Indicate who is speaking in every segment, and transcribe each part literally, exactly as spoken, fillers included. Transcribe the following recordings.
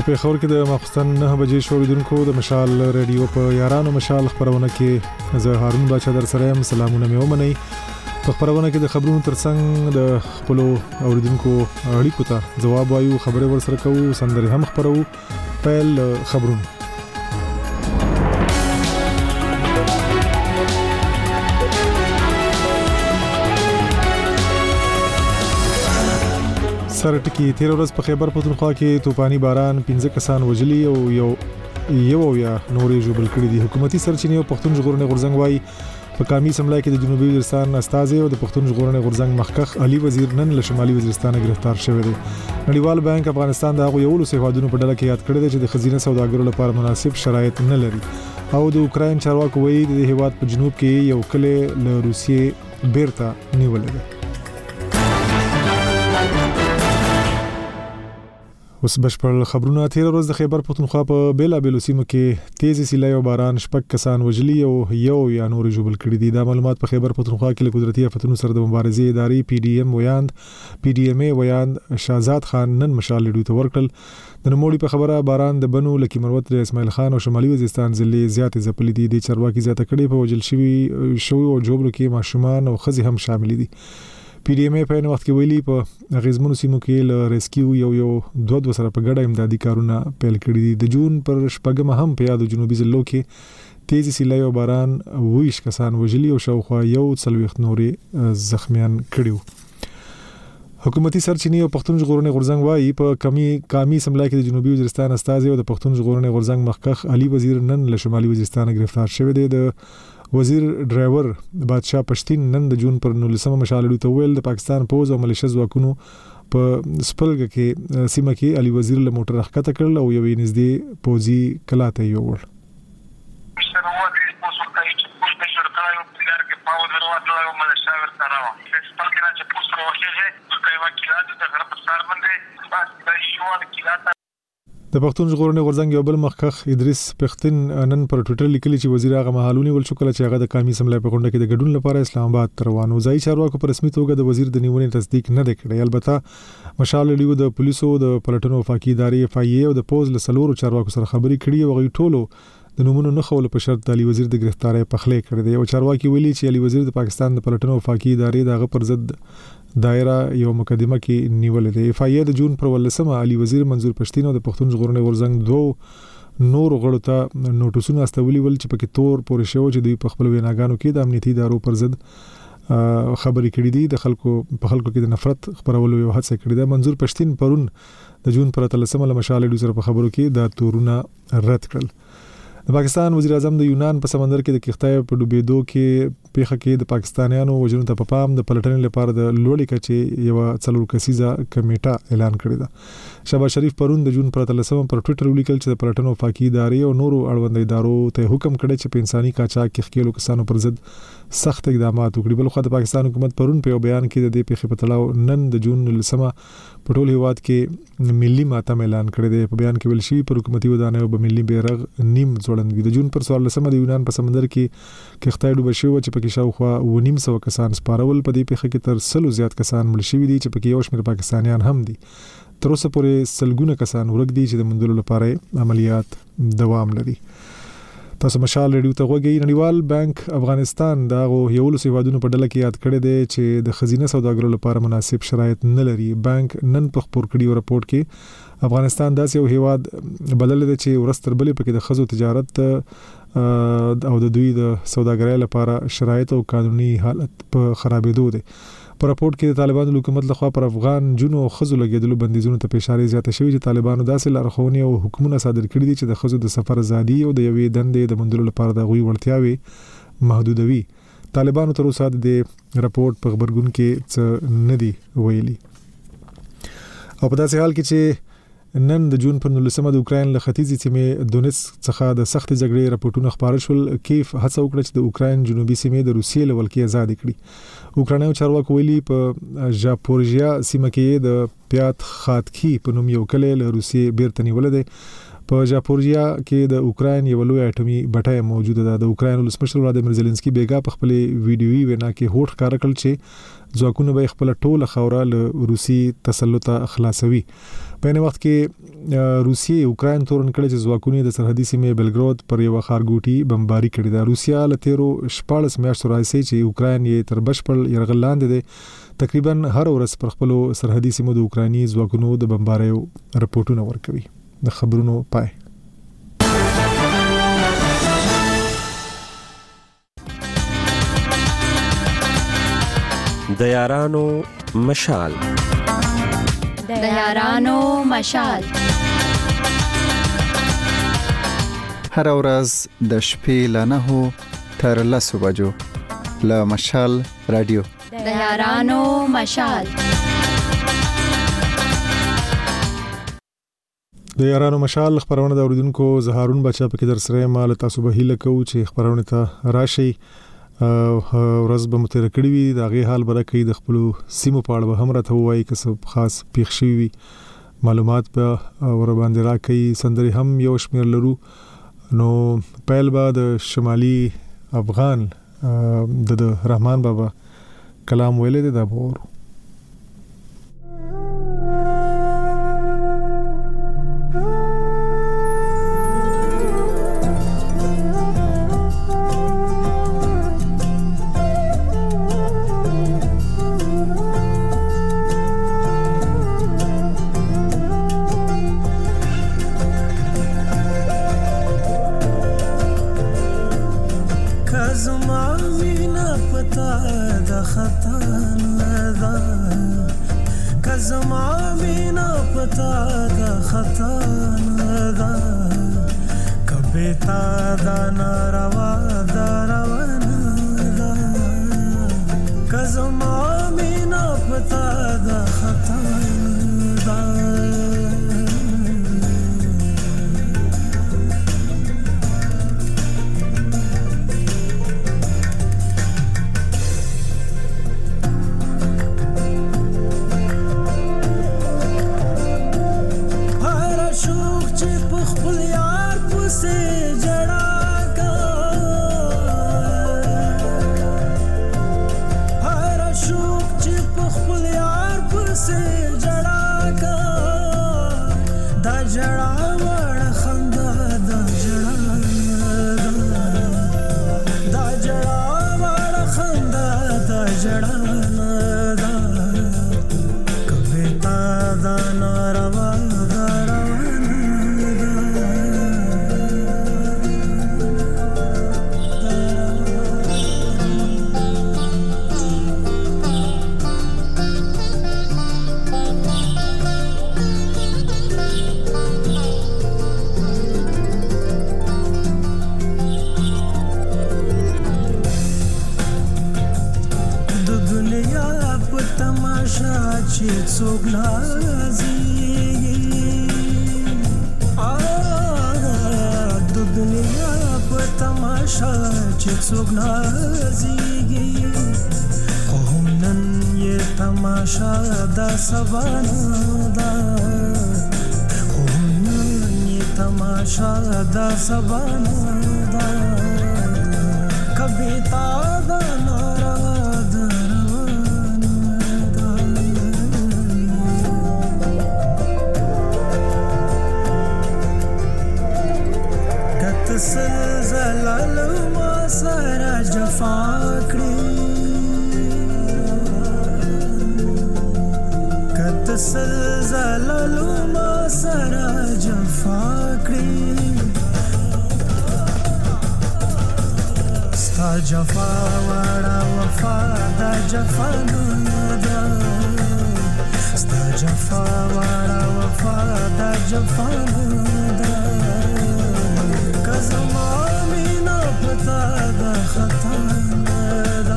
Speaker 1: په پیښور کې د ماخستن نه بجې شوریدونکو د مشال رادیو په یارانو مشال خبرونه کې زه هارون بچا در سره یم. سلامونه مې ومنئ. په خبرونه کې د خبرونو ترڅنګ د خپل اوریدونکو اړیکو ته جواب وایو، خبرې ورسره کوو، سندرې هم خبرو. پیل خبرونه. سره ټکی تیر ورځ په خیبر پختونخوا کې توپانی باران پنځه کسان وژلي او یو یو یا نورې ژوبل کړي دي. حکومتي سرچینې او پښتون ژغورنې غورځنګ وايي په کامي سملای کې د جنوبي وزیرستان استازي او د پښتون ژغورنې غورځنګ مخکخ علي وزیر نن له شمالي وزیرستان گرفتار شوی دی. نړیوال بانک افغانستان د هغو یو لس هیوادونو په ډله کې یاد کړی دی چې د خزینه سوداګرو لپاره مناسب شرایط نه لري او د اوکراین چارواکو وایي د هیواد په جنوب کې یو کلی له روسیې بیرته نیولې ده. اوس بشپړ خبرونه. تیر ورځ د خیبر پختونخوا په بیلا بیلو سیمو کې تیز سیلای او باران شپږ کسان وژلي او یو یا نور ژوبل کړي دي. دا معلومات په خیبر پختونخوا کې له قدرتي آفتونو سره د مبارزې ادارې پی ډی ایم ویاند پی ډی ایم ای ویاند شاهزاد خان نن مشال لیدو ته ورکړل. د نوموړي په خبره باران د بنو لکی مروت د اسماعیل خان او شمالي وزیرستان ضلع زیات ځپلې دي. د چارواکي زیاته کړي په وجل شوی شوی او جوړو کې ماشومان او خزي هم شامل دي. پی ډی ایم ای په نو وخت کې ویلي په غزمنو سیمو کې ل ریسکیو یو یو دوه دوه سره په ګډه امدادي کارونه پیل کړي دي. د جون پر شپږم هم په یادو جنوبي ضلعو کې تیز سیلای او باران ویش کسان وژلي او شاوخوا یو څلويخت نورې زخمیان کړي. حکومتي سرچینې او پښتون ژغورنې غورځنګ وايي په کمی کامي سملای کې د جنوبي وزیرستان استازي او د پښتون ژغورنې غورځنګ مخکخ علي وزیر نن له شمالي وزیرستان گرفتار شوی دی. د وزیر ډرایور بادشاہ پښتين نن د جون پر نولسمه مشالې ته ویل د پاکستان پوز او ملیشیا ځواکونو په سپلګ کې سیمه کې علي وزیر له موټر راخته کړل او یوې نږدې پوزي کلاته یو ور د پښتون ژغورنې غورځنګ یو بل مخکخ ادریس پښتين نن پر ټویټر لیکلی چې وزیر هغه مهالونی ول شو کله چې هغه د کامي سملای په غونډه کې د ګډون لپاره اسلام آباد روانو. ځای چارواکو په رسمي توګه د وزیر د نیونې تصدیق نه کړی. البته مشال لیو د پولیسو د پلټنو وفاقي ادارې اف ای ای او د پوز له سلورو چارواکو سره خبرې کړي او غوي ټولو د نومونو نه خول په شرط د علي وزیر د گرفتاری په خله کړی دی. او چارواکي ویلي چې علي وزیر د پاکستان د پلټنو وفاقي ادارې دغه پر ضد دایره یو مقدمه کې نیولې ده. اف ای ای د جون پر ولسمه علي وزیر منظور پښتين او د پښتون ژغورنې غورځنګ دوه نور غړو ته نوټسونه استولي ول چې پکې تور پورې شو چې دوی په خپل ویناګانو کې د امنیتي ادارو پر ضد خبرې کړې دي. د خلکو په خلکو کې د نفرت خبرولو یو هڅه کړې ده. منظور پښتين پرون د جون پر تلسمه له مشال لیدو سره په خبرو کې د تورونه رد کړل. د پاکستان وزیر اعظم د یونان په سمندر کې د کښتۍ په ډوبېدو کې پیښه کې د پاکستانیانو وژنو ته په پام د پلټنې لپاره د لوړې کچې یو څلور کسیزه کمیټه اعلان کړی ده. شهباز شریف پرون د جون پر تلسمه پر ټویټر ولیکل چې د پلټنو وفاقي ادارې او نورو اړوند ادارو ته حکم کړی چې په انساني قاچاق کې ښکېلو کسانو پر ضد سخت اقدامات وکړي. بل خو د پاکستان حکومت پرون په بیان کې د دې پیښې په تړاو نن د جون لسمه په ټول هیواد کې ملي ماتم اعلان کړی دی. په بیان کې ویل شوی پر حکومتي ودانیو به ملي بیرغ نیم ځوړند وي. د جون پر څوارلسمه د یونان په سمندر کې کښتۍ ډوبه شوې چې پکې شاوخوا و نیم سو کسان سپارول. په دې پیښه کې تر سلو زیات کسان مړ شوي دي چې پکې یو شمېر پاکستانیان هم دي. تر اوسه پورې سلګونه کسان ورک دي چې د موندلو لپاره عملیات دوام لري. تاسو مشال ریډیو ته غوږی. نړیوال بانک افغانستان دا یو لس هیوادونو په ډله کې یاد کړی دی چې د خزینه سوداګرو لپاره مناسب شرایط نه لري. بانک نن په خبر کړي راپورټ کې افغانستان داسې یو هیواد بلل دی چې ورستر بلې پکې د خزو تجارت او د دوی د سوداګرۍ لپاره شرایط او قانوني حالت په خرابېدو دي. په راپورټ کې د طالبانو حکومت لخوا پر افغان جنو او خزو لګیدلو بندیزونو ته اشاره زیاته شوې چې طالبانو داسې لارښوونې او حکمونه صادر کړي دي چې د خزو د سفر ازادي او د یوې دندې د موندلو لپاره د غوي وړتیاوي محدودوي. طالبانو تر اوسه د راپورټ په خبرګون کې څه نه دی ویلي. او په داسې حال کې چې نن د جون پر نولسمه د اوکراین له ختیځي سیمې دونیتسک څخه د سخت جګړې راپورټونه خبر شول. کیف هڅه وکړه چې د اوکراین جنوبي سیمې د روسیې له ولکې آزاد کړي. اوکراینیو چارواکو ویلي په ژاپورژیا سیمه کې د پیات خاتکی په نوم یو کلی له روسیې بیرته نیول دی. په جاپورجیا کې د اوکراین یو لوی اټومي بټۍ موجوده ده. د اوکراین ولسمشر ولادیمیر زيلنسکي بیګا په خپل ویډیويي وینا کې هوټ کار کړل چې ځواکونه به خپل ټوله خوره له روسي تسلط خلاصوي. په نه وخت کې روسیې اوکراین تورن کړي چې ځواکونه د سرحدي سیمې بلګراد پر یو خارګوټي بمباري کړې ده. روسیا له تیرو شپږ میاشتو راځي چې اوکراین یې تر بشپړ یرغل لاندې ده. تقریبا هر ورځ پر خپل سرحدي سیمو د اوکراني ځواکونو د بمباریو رپورټونه ورکوي. د خبرونو پای.
Speaker 2: د یارانو مشال
Speaker 3: د یارانو مشال
Speaker 4: هر ورځ د شپې له نهو تر لسو بجو له مشال رادیو
Speaker 3: د یارانو مشال.
Speaker 1: د یارانو مشال خبرونه د اوریدونکو زهارون بچا په کې در سره مال تاسو به هیله کوو چې خبرونه ته راشي او ورځ به متر کړی وي د غي حال برکې د خپل سیمو په اړه به هم راته وایي که څه خاص پیښ شي وي معلومات به ور باندې راکې. سندري هم یو شمیر لرو. نو پیل به د شمالي افغان د رحمان بابا کلام ویلې ده بور.
Speaker 5: جفا وړا وفا دا جفا دا ستا جفا وړا وفا دا جفا دا کزما مینا پتا دا خطا دا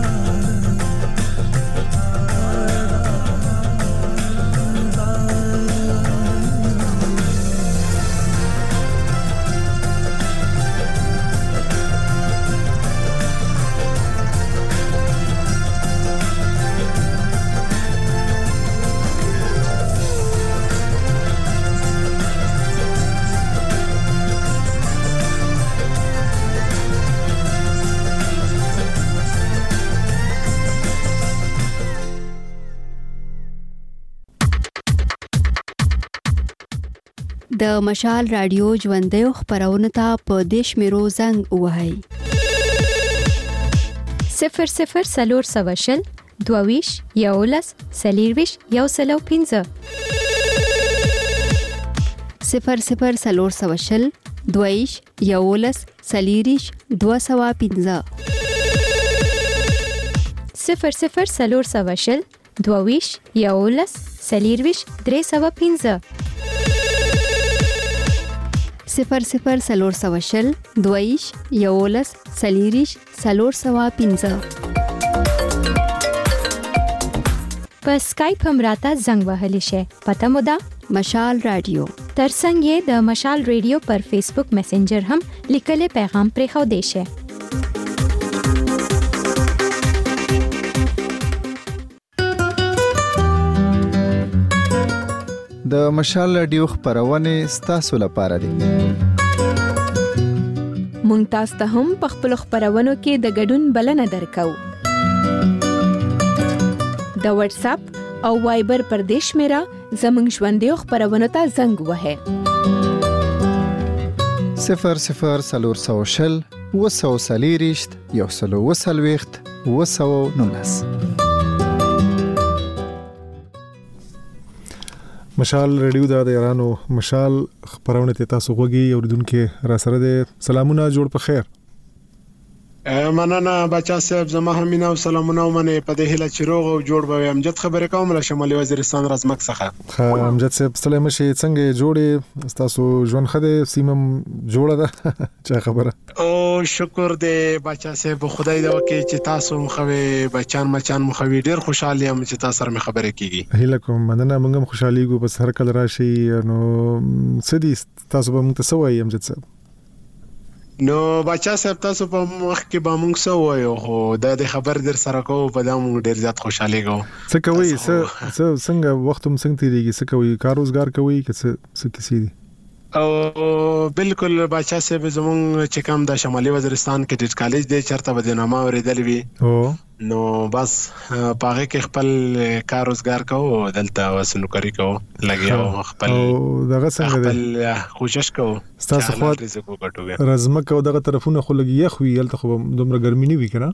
Speaker 3: د مشال رادیو ژوندۍ خبرونه ته په دیش میرو زنګ وهاي
Speaker 6: صفر صفر سلور سواشل دوویش یولس سلیرویش یو سلو پینزه
Speaker 3: صفر صفر سلور سواشل دوویش یولس سلیریش دو سوا پینزه
Speaker 6: صفر صفر سلور سواشل دوویش یولس سلیرویش درې سوا پینزه
Speaker 3: صفر صفر سلور سواشل دوویش یولس سلیریش سلور سوا پینزه
Speaker 6: په اسکایپ هم راته زنګ وهلی شي. پته مو ده
Speaker 3: مشال رادیو.
Speaker 6: ترڅنګ یې د مشال رادیو پر فیسبوک میسنجر هم لیکلي پیغام پرې خو دی شي.
Speaker 4: د مشال رادیو خبرونه ستاسو لپاره دي.
Speaker 7: مونږ تاسو ته هم په خپل خبرونو کې د ګډون بلنه درکو. د واتس اپ او وایبر پر دیش میرا زمنګ ژوندۍ خبرونه ته زنګ وهه
Speaker 4: صفر صفر سلور سوشل وسو سلیریشت یو سلو وسلويخت وسو نونس.
Speaker 1: مشال رادیو د یارانو مشال خبرونه ته تاسو غوږی اوریدونکو را سره ده. سلامونه جوړ په خیر.
Speaker 8: مننه بچا صاحب زما همینه سلامونه ومنه په دې هله چې روغ او جوړ به امجد خبرې کوم له شمالي وزیرستان رزمک څخه.
Speaker 1: ها امجد صاحب سلام شي څنګه جوړې تاسو ژوند خده سیمم جوړه ده چا خبره
Speaker 8: او شکر دې بچا صاحب خدای دې وکي چې تاسو مخوي بچان مچان مخوي ډیر خوشاله یم چې تاسو سره خبرې کیږي.
Speaker 1: هیله کوم مننه موږ هم خوشالي ګو بس هر کله راشي نو سدي تاسو به موږ ته سوای امجد صاحب.
Speaker 8: نو بچا صاحب تاسو په مخ کې به موږ سو وایو خو دا د خبر در سره کو په دا موږ ډیر زیات خوشاله کو.
Speaker 1: څه کوي څه څنګه وخت هم څنګه تیریږي څه کوي کار روزګار کوي که څه څه کیسې دي؟
Speaker 8: او بالکل بچا صاحب زمون چې کوم د شمالي وزیرستان کې ډیټ کالج دی چرته بدنامه اوریدل وی
Speaker 1: او
Speaker 8: نو بس پاره کې خپل کار روزګار کوو دلته وسنو کوي کوو لګیاو خپل
Speaker 1: او دغه څنګه دی
Speaker 8: کوشش کوو
Speaker 1: تاسو خو رزمک او دغه طرفونه خو لګي یخ وی هلته خو دومره ګرمي نه وی کنه.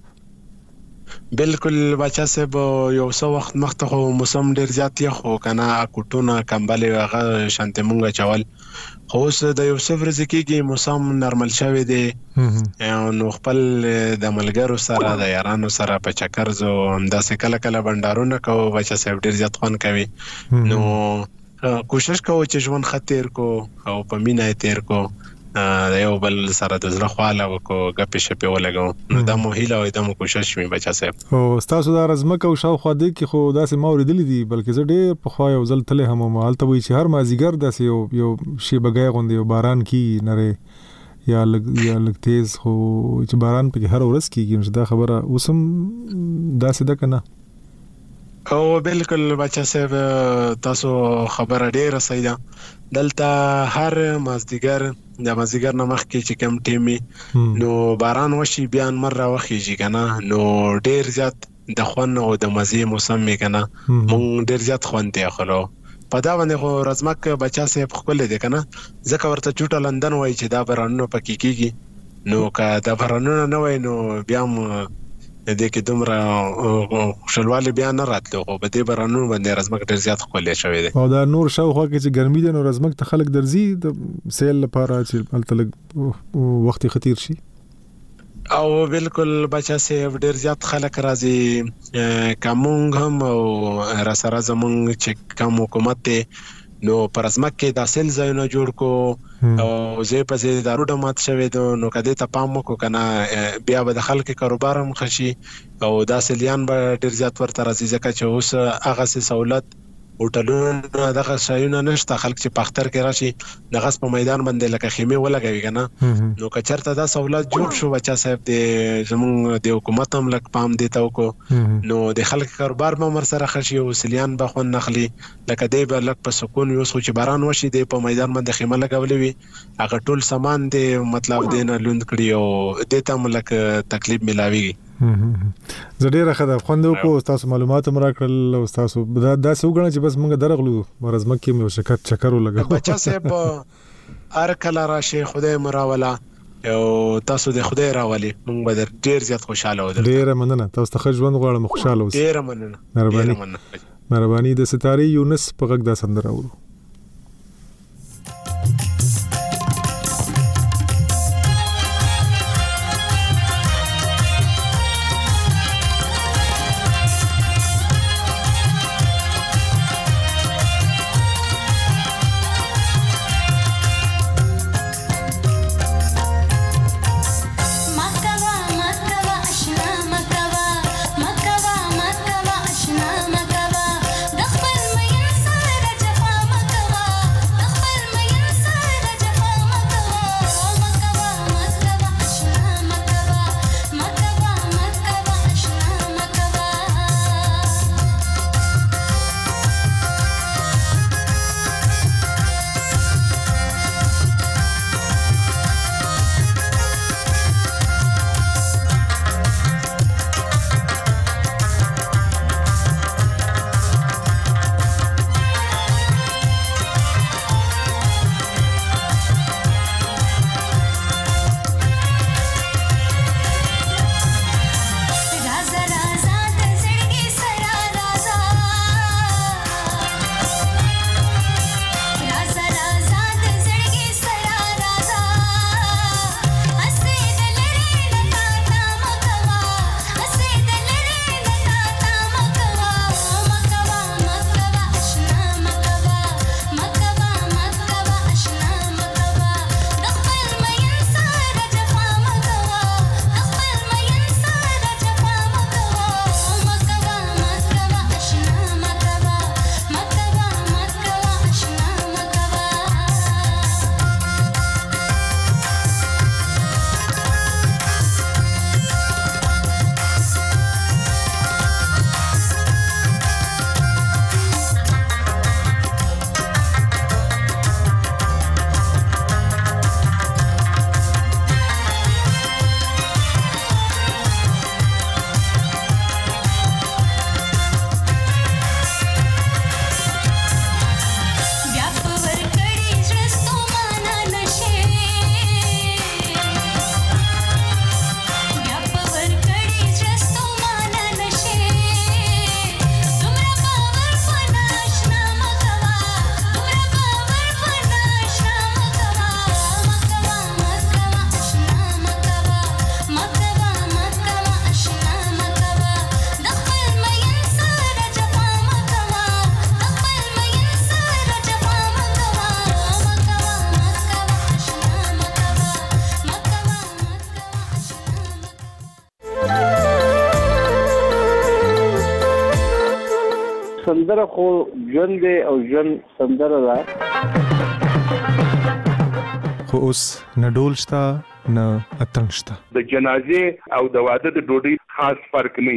Speaker 8: بالکل بچا صاحب یو څو وخت مخته خو موسم ډیر زیات یخ خو کنه کوټونه کمبل هغه شانته مونږه چول خو اوس د یو څو ورځې کېږي موسم نارمل شوی دی نو خپل د ملګرو سره د یارانو سره په چکر زو همداسې کله کله بندارونه کوو بچا صاحب ډیر زیات خوند کوي نو کوشش کوو چې ژوند خطر کو او په مینه تیر کو دا یو بل سره د زړه خواله وکړو غپې شپې ولګو نو دا مو هیله او دا مو کوشش می بچا صاحب.
Speaker 1: او تاسو دا رزمک او شاوخوا دی کې خو داسې ما اوریدلې دي بلکې زه ډېر په خوا یو ځل تله هم مالته وی چې هر مازیګر داسې یو یو شی بګای غوندې یو باران کی نره یا لګ یا لګ تیز خو چې باران په هر ورځ کیږي دا خبره اوسم داسې ده کنه.
Speaker 8: او بالکل بچا صاحب تاسو خبره ډیره صحیح ده دلته هر مازدیګر د مازدیګر نمخ کې چې کم ټیمي نو باران وشي بیان مر راوخیږي کنه نو ډیر زیات د خوان او د مزه موسم می کنه مونږ ډیر زیات خوان دی خلو په دا باندې خو رزمک بچا صاحب خپل دی کنه ځکه ورته چوټه لندن وای چې دا بارانونه پکې کیږي نو که دا بارانونه نه وای نو بیا د دې کې دومره شلواله بیا نه راتلو خو په دې بارانونو باندې رزمک ډیر زیات خولې شوی دی
Speaker 1: او دا نور شاوخوا کې چې ګرمي ده نو رزمک ته خلک درځي د سیل لپاره چې هلته لږ وخت خطیر شي.
Speaker 8: او بالکل بچا صاحب ډیر زیات خلک راځي کومنګ هم او را سره زمونږ چې کوم حکومت دی نو پر ازمک کې د سیل ځایونه جوړ کو او زه په زی دارو ډمات شوی دو نو کده ته پام وکړو کنه بیا به د خلکو کاروبار هم خشي او دا سیلیان به ډیر زیات ورته راځي ځکه چې اوس هغه سہولت هوټلونه دغه شایونه نشته خلک چې پختر کې راشي دغه په میدان باندې لکه خیمه ولګوي کنه نو کچرته دا سہولت جوړ شو بچا صاحب د زمون د حکومت هم لک پام دیتا وکړو نو د خلک کاروبار به مر سره خشي او سلیان به خون نخلي لکه دی به لک په سکون یو سوچ باران وشي د په میدان باندې خیمه لګولې وي هغه ټول سامان دی مطلب دینه لوند کړی او دته ملک تکلیف ملاوي
Speaker 1: زه ډېر ښه د خوند وکړو تاسو معلومات هم راکړل او تاسو دا داسې وګڼئ چې بس موږ درغلو مرزمک کې مې شکر چکر ولګو
Speaker 8: بچا صاحب هر کله راشي خدای مراوله او تاسو د خدای راولي موږ به ډېر زیات خوشاله ودرته
Speaker 1: ډېر مننه تاسو ته ښه ژوند غواړم خوشاله اوسئ
Speaker 8: ډېر مننه
Speaker 1: مهرباني مهرباني د ستارې یونس په غږ دا سندره اورو
Speaker 9: سندره خو ژوند دی او ژوند سندره ده
Speaker 1: خو اوس نه ډول شته نه اتڼ شته
Speaker 10: د جنازې او د واده د ډوډۍ خاص فرق نه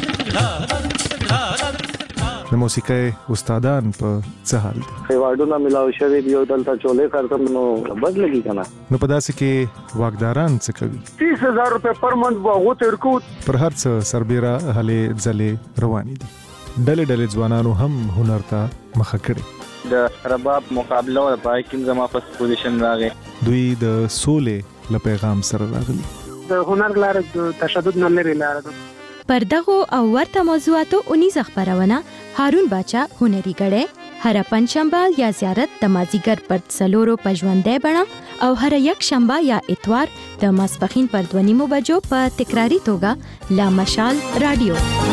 Speaker 1: د موسیقۍ استادان په څه حال دي
Speaker 9: ایوارډونه ملاو شوی دی او دلته چولې کارتم نو بد لګي کنه
Speaker 1: نو په داسې کې واګداران څه کوي
Speaker 9: تیس هزار روپے پر منت واغو ترکو
Speaker 1: پر هر څه سربېره هلې ځلې روانې دي ډلې ډلې ځوانانو هم هنر ته مخه کړي
Speaker 11: د رباب مقابله او پای کې زما په پوزیشن راغی
Speaker 1: دوی د سولې له پیغام سره راغلي
Speaker 12: د هنر لاره د تشدد نه لري لاره ده
Speaker 6: پر دغه او ورته موضوعاتو اونیزه خبرونه هارون باچا هنري غړې هر پنځشنبه یا زیارت د مازیګر پر څلورو پژوندې بڼه او هر یک شنبه یا اتوار د ماسپخین پر دونیمو بجو په تکراری توګه لا مشال رادیو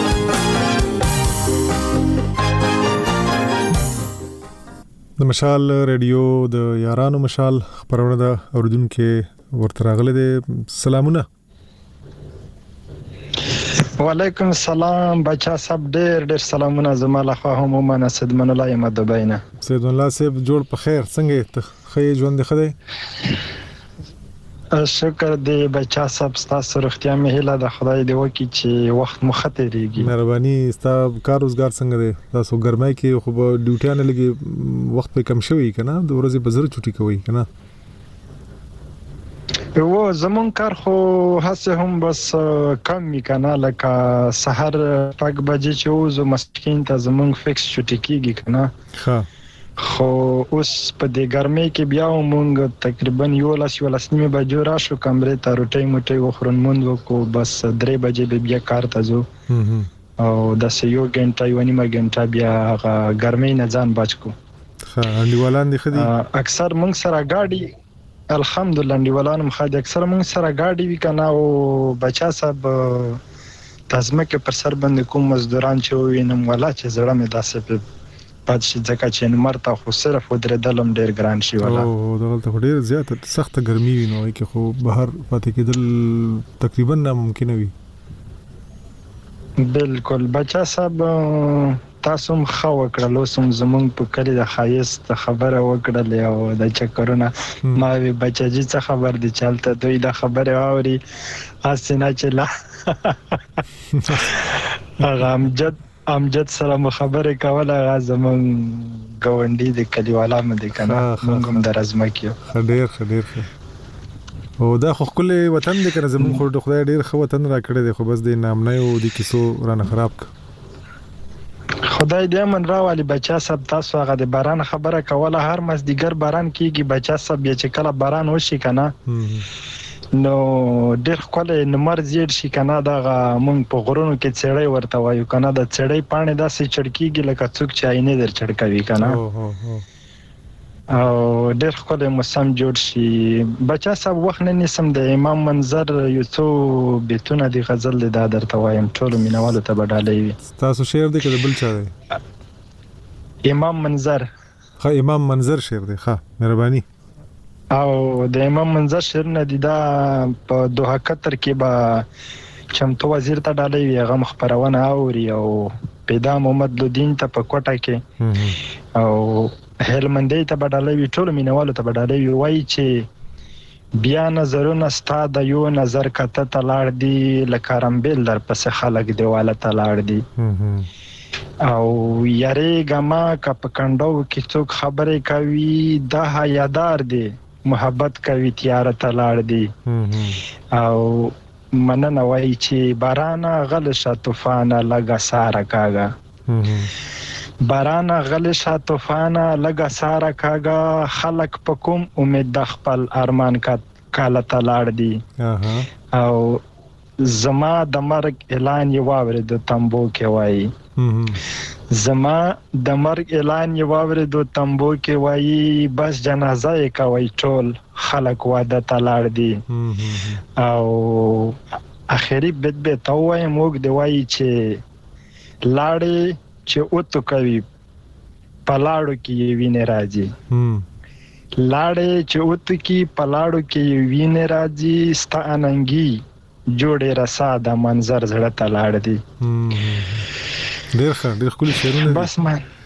Speaker 1: د مشال رادیو د یارانو مشال خبرونه د اوردونکو ورته راغلي دي سلامونه
Speaker 13: وعلیکم السلام بچا صاحب ډېر ډېر سلامونه زما له خوا هم ومنه سیدمن الله یم د بینه
Speaker 1: سیدمن الله صاحب جوړ په خیر څنګه ته خې ژوند خدای
Speaker 13: شکر دی بچا صاحب تاسو روغتیا مې هیله د خدای دی وکي چې وخت مخ ته ریږي
Speaker 1: مهرباني تاسو کار روزګار څنګه دی تاسو ګرمای کې خو ډیوټیانه لګي وخت په کم شوی کنه د ورځې په زر چټي کوي کنه
Speaker 13: و زمون کار خو هڅه هم بس کم می کنه لکه سحر پاک بجې چې وزو مسکین ته زمون فکس چټی کیږي کنه
Speaker 1: ها
Speaker 13: خو اوس په دې ګرمۍ کې بیا مونږ تقریبا یو لاس یو لاس نیمه بجو راشو کمرې ته روټي موټي وخورن مونږ وکړو بس درې بجې به بیا کار ته ځو او د سيو غنټه یو نیمه غنټه بیا ګرمۍ نه ځان بچ کو
Speaker 1: ها انډیوالان دي خدي
Speaker 13: اکثر مونږ سره گاډي الحمدلله انډیوالان مخاده اکثر مونږ سره گاډي وی کنه او بچا صاحب تاسمکه پر سر باندې کوم مزدوران چې وینم ولا چې زړه مې داسې په پات شي ځکه چې مرته خو صرف ودرېدلم ډېر ګران شي ولا
Speaker 1: او دغلته ډېر زیات سخت ګرمي وي نو کې خو بهر پاتې کېدل تقریبا ناممکن وي
Speaker 13: بالکل بچا صاحب تاسو هم خو وکړل سم زمونږ په کلی د خایست خبره وکړل او د چکرونه ما وی بچاجي څه خبر دي چلته دوی د خبره اوري اسنه چې لا هغه امجد امجد سره خبره کوله زمون ګوندې د کلیوالا مده کنه موږ هم درازمه کیو
Speaker 1: خډیر خډیر او دا خو خپل وطن دې کنه زمون خو د خدای ډیر خو وطن را کړی دی خو بس د نام نه او د کیسو رانه خراب ک
Speaker 13: خدای دې من راوالي بچا سب تاسو هغه د باران خبره کوله هر مزدیګر باران کیږي بچا سب چې کله باران وشي کنه نو ډېر خپل نمبر زیات شي کنه دا مونږ په غرونو کې چړې ورته وایو کنه د چړې پانی داسې چړکیږي لکه څوک چې عینې در چړکوي کنه او ډېر خپل موسم جوړ شي بچا سب وخت نه نسم د امام منظر یو څو بیتونه دی غزل د درته وایم ټول مینوالو ته بدالې وي
Speaker 1: تاسو شعر دی کله بل چا دی
Speaker 13: امام منظر
Speaker 1: ها امام منظر شعر دی ها مهرباني
Speaker 13: او د امام منظر شعر نه دی دا په دوه کتر کې با چمتو وزیر ته ډالې وي هغه مخبرونه اوري او پیدا محمد لودین ته په کوټه کې او هلمندې ته بدلوي ټول مینوالو ته بدلوي وایي چې بیا نظرونه ستا د یو نظر کته ته لاړ دي لکه رمبیل در پسې خلک دیواله ته لاړ دي او یارېږه ما که په کنډو کې څوک خبرې کوي دا حیادار دی محبت کوي تیاره ته لاړ دي او مننه وایي چې بارانه غل شه طوفانه لږه ساره کاږه باران غل شه طوفانه لګه ساره کاګه خلق په کوم امید د خپل ارمان کا کاله تلاړ دي او زما د مرګ اعلان یې واورې د تمبو کې وایي زما د مرګ اعلان یې واورې د تمبو کې وایي بس جنازه یې کوي ټول خلق واده تلاړ دي او اخري بد به تو وایي موږ دی وایي چې لاړې چې اوتو کوي پلاړو کې وینې راځي لاړې چې اوتو کې پلاړو کې وینې راځي ستا اننګي جوړې رسا د منظر زړه ته لاړ دي
Speaker 1: ډېر ښه ډېر ښکلي شعرونه
Speaker 13: بس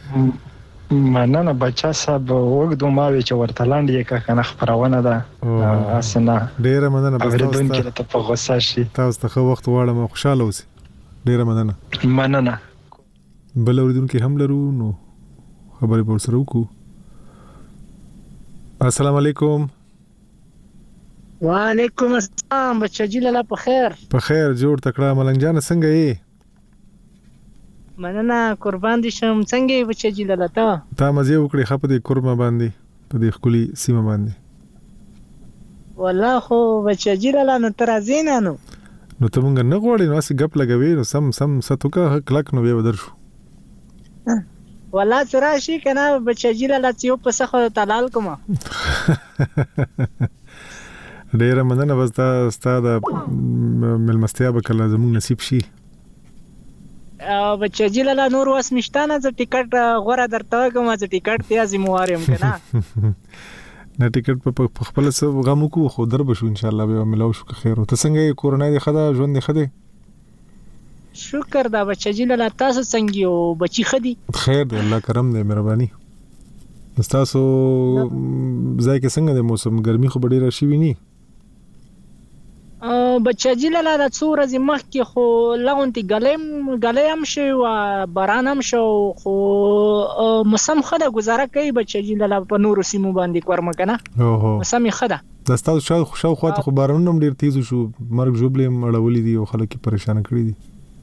Speaker 13: من مننه بچا صاحب وګدو ما وی چې ورته لاندې یې کنه خبرونه ده اسنه
Speaker 1: ډېر مننه
Speaker 13: بس تاسو ته په غوسه شي
Speaker 1: تاسو ته وخت واړم خوشاله اوسئ ډېر مننه
Speaker 13: مننه
Speaker 1: بل اوریدونکو هم لرو نو خبرې په سره وکړو السلام علیکم
Speaker 12: وعلیکم السلام بچی لاله په خیر
Speaker 1: په خیر جوړ تکړه ملنګ جان څنګه یې
Speaker 12: مننه قربان دي شم څنګه یې بچی لاله ته
Speaker 1: تا مزه وکړي خپه دې کورما باندې په دې خولي سیمه باندې
Speaker 12: والله خو بچی لاله نو تر ازینه نو
Speaker 1: نو ته مونږ نه غوړې نو اسی غپ لګوي نو سم سم ستوکه کلک نو به ودر شو
Speaker 12: والله ترا شي کنه بچی لاله چې په څه تلال کوم
Speaker 1: ډیر مننه بس دا ستاد ملمستیا به کله زموږ نصیب شي
Speaker 12: او بچی لاله نور واس مشتانه ز ټیکټ غوړه درته کوم ز ټیکټ تیازي موارم کنه
Speaker 1: نه ټیکټ په خپل څه غمو کو خو در بشو ان شاء الله به ملو شو خیر او ته څنګه کورونه دي خدا ژوند دي خدي
Speaker 12: شکر دا بچی لاله تاسو څنګه یو بچی خدي
Speaker 1: خیر دی الله کرم دی مهرباني تاسو ځای کې څنګه د موسم ګرمي خو ډیره شي ویني
Speaker 12: بچاجي لاله د څو ورځې مخکې خو لغونتي ګلیم ګلیم شي او باران هم شو خو موسم خده گزاره کوي بچاجي لاله په نورو سیمو باندې کورم کنه
Speaker 1: اوه
Speaker 12: موسم خده
Speaker 1: د تاسو شاو شاو خواته خو بارانونه هم ډیر تیز شو مرګ جوړلې مړولې دي او خلک پریشان کړي دي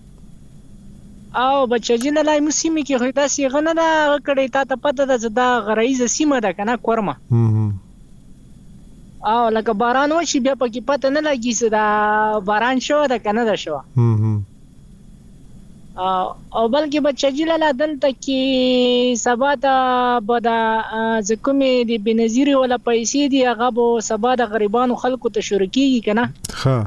Speaker 12: او بچاجي لاله موسمي کې خو داسې غنه دا کړي تا ته پته ده دا غرایزه سیمه ده کنه کورمه او لکه باران وشي بیا پکې پته نه لګي چې دا باران شو دا کنه دا شو او بلکې بچاجي لاله دلته کې سبا ته به د ځکومې د بنظیري ولا پیسې دي هغه به سبا د غریبانو خلکو ته شروع کیږي کنه
Speaker 1: ها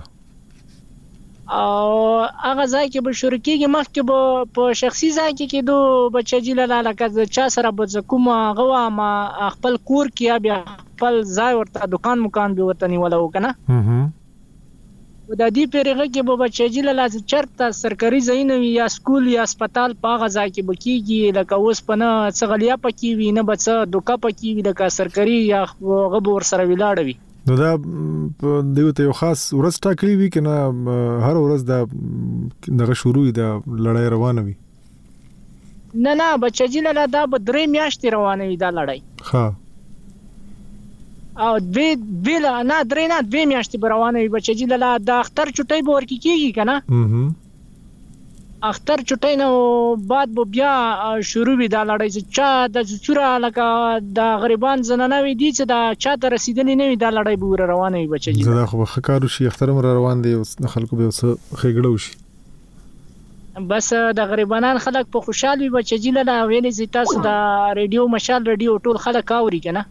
Speaker 12: او هغه ځای کې به شروع کیږي مخکې به په شخصي ځای کې کېدو بچاجي لاله لکه چا سره به ځکوم هغه ما خپل کور کې بیا خپل ځای ورته دکان مکان به ورته نیولو کنه و د دې پیرغه کې به بچاجي لاله چرته سرکاري ځای وي یا سکول یا هسپتال په هغه ځای کې به کیږي لکه اوس په نه څغلیا پکې وي نه به څه دوکا پکې وي لکه سرکاري یا هغه به ورسره ولاړ وي
Speaker 1: نو دا دیو ته یو خاص ورځ ټاکلې وي کنه هر ورځ دا دغه شروع دا لړۍ روانه وي
Speaker 12: نه نه بچاجي لاله دا به درې میاشتې روانه وي دا لړۍ
Speaker 1: ها
Speaker 12: او دوی بل نه درې نه دوی میاشتې به روانه وي بچاجي لاله د اختر چټي به ورکی کیږي کنه اختر چټي نو بعد به بیا شروع وي دا لړۍ چې چا د چوره لکه د غریبان زنانه وي دي چې دا چا ته رسیدلې نه وي دا لړۍ به روانه وي بچاجي
Speaker 1: زدا خو خکارو شي اختر مر روان دي د خلکو به وسه خېګړو شي
Speaker 12: بس د غریبانان خلک په خوشحال وي بچاجي لاله ویلې چې تاسو د ریډیو مشال ریډیو ټول خلک اوري کنه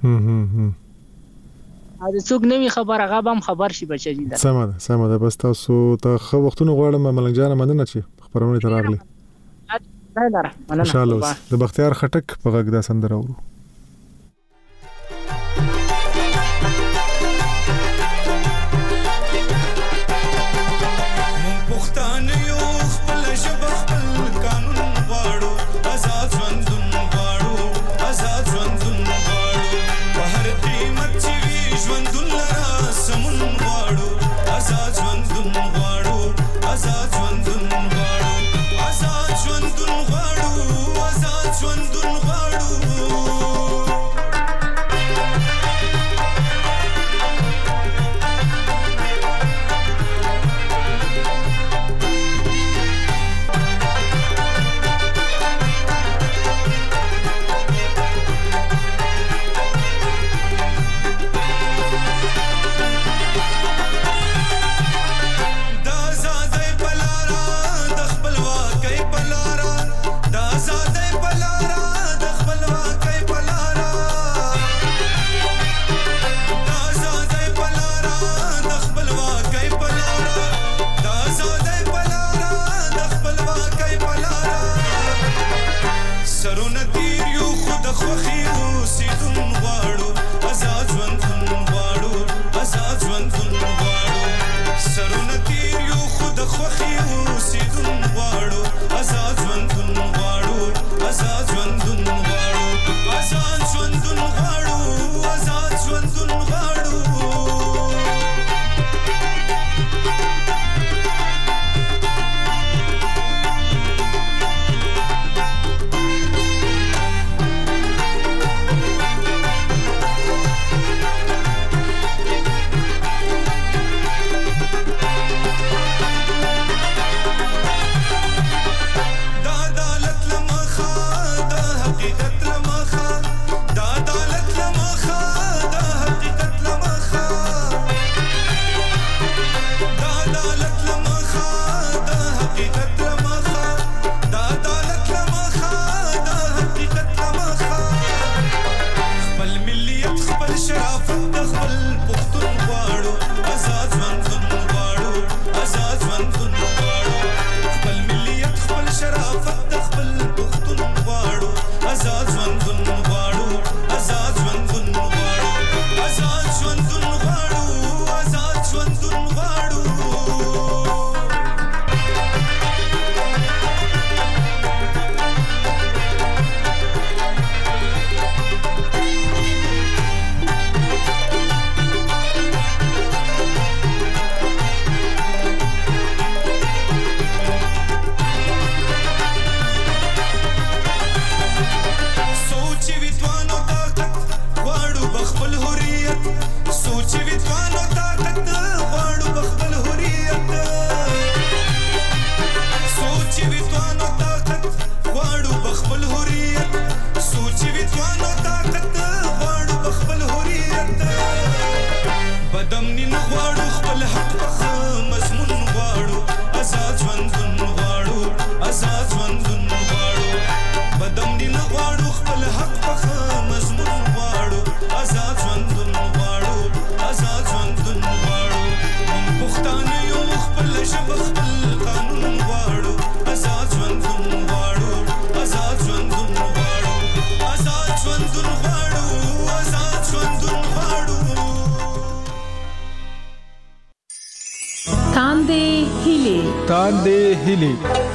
Speaker 12: ا د څوک نوې خبر هغه هم خبر شي بچاجي لاله
Speaker 1: سمه ده سمه ده بس تاسو ته خو وختونه غواړم ملنګ جان مننه چې خبرونه تر راغلي ان شاء الله د بختیار خټک په غږ دا سندره ورو
Speaker 5: ژوندون غواړو آزاد ژوندون غواړو آزاد ژوندون غواړو آزاد ژوندون غواړو بدم دې نه غواړو خپل حق په مضمون غواړو آزاد ژوندون غواړو آزاد ژوندون غواړو موږ پښتانه یو خپل ژبه خپل قانون غواړو آزاد ژوندون غواړو آزاد ژوندون غواړو آزاد ژوندون غواړو آزاد ژوندون غواړو
Speaker 7: تاندې هیلې
Speaker 1: تاندې هیلې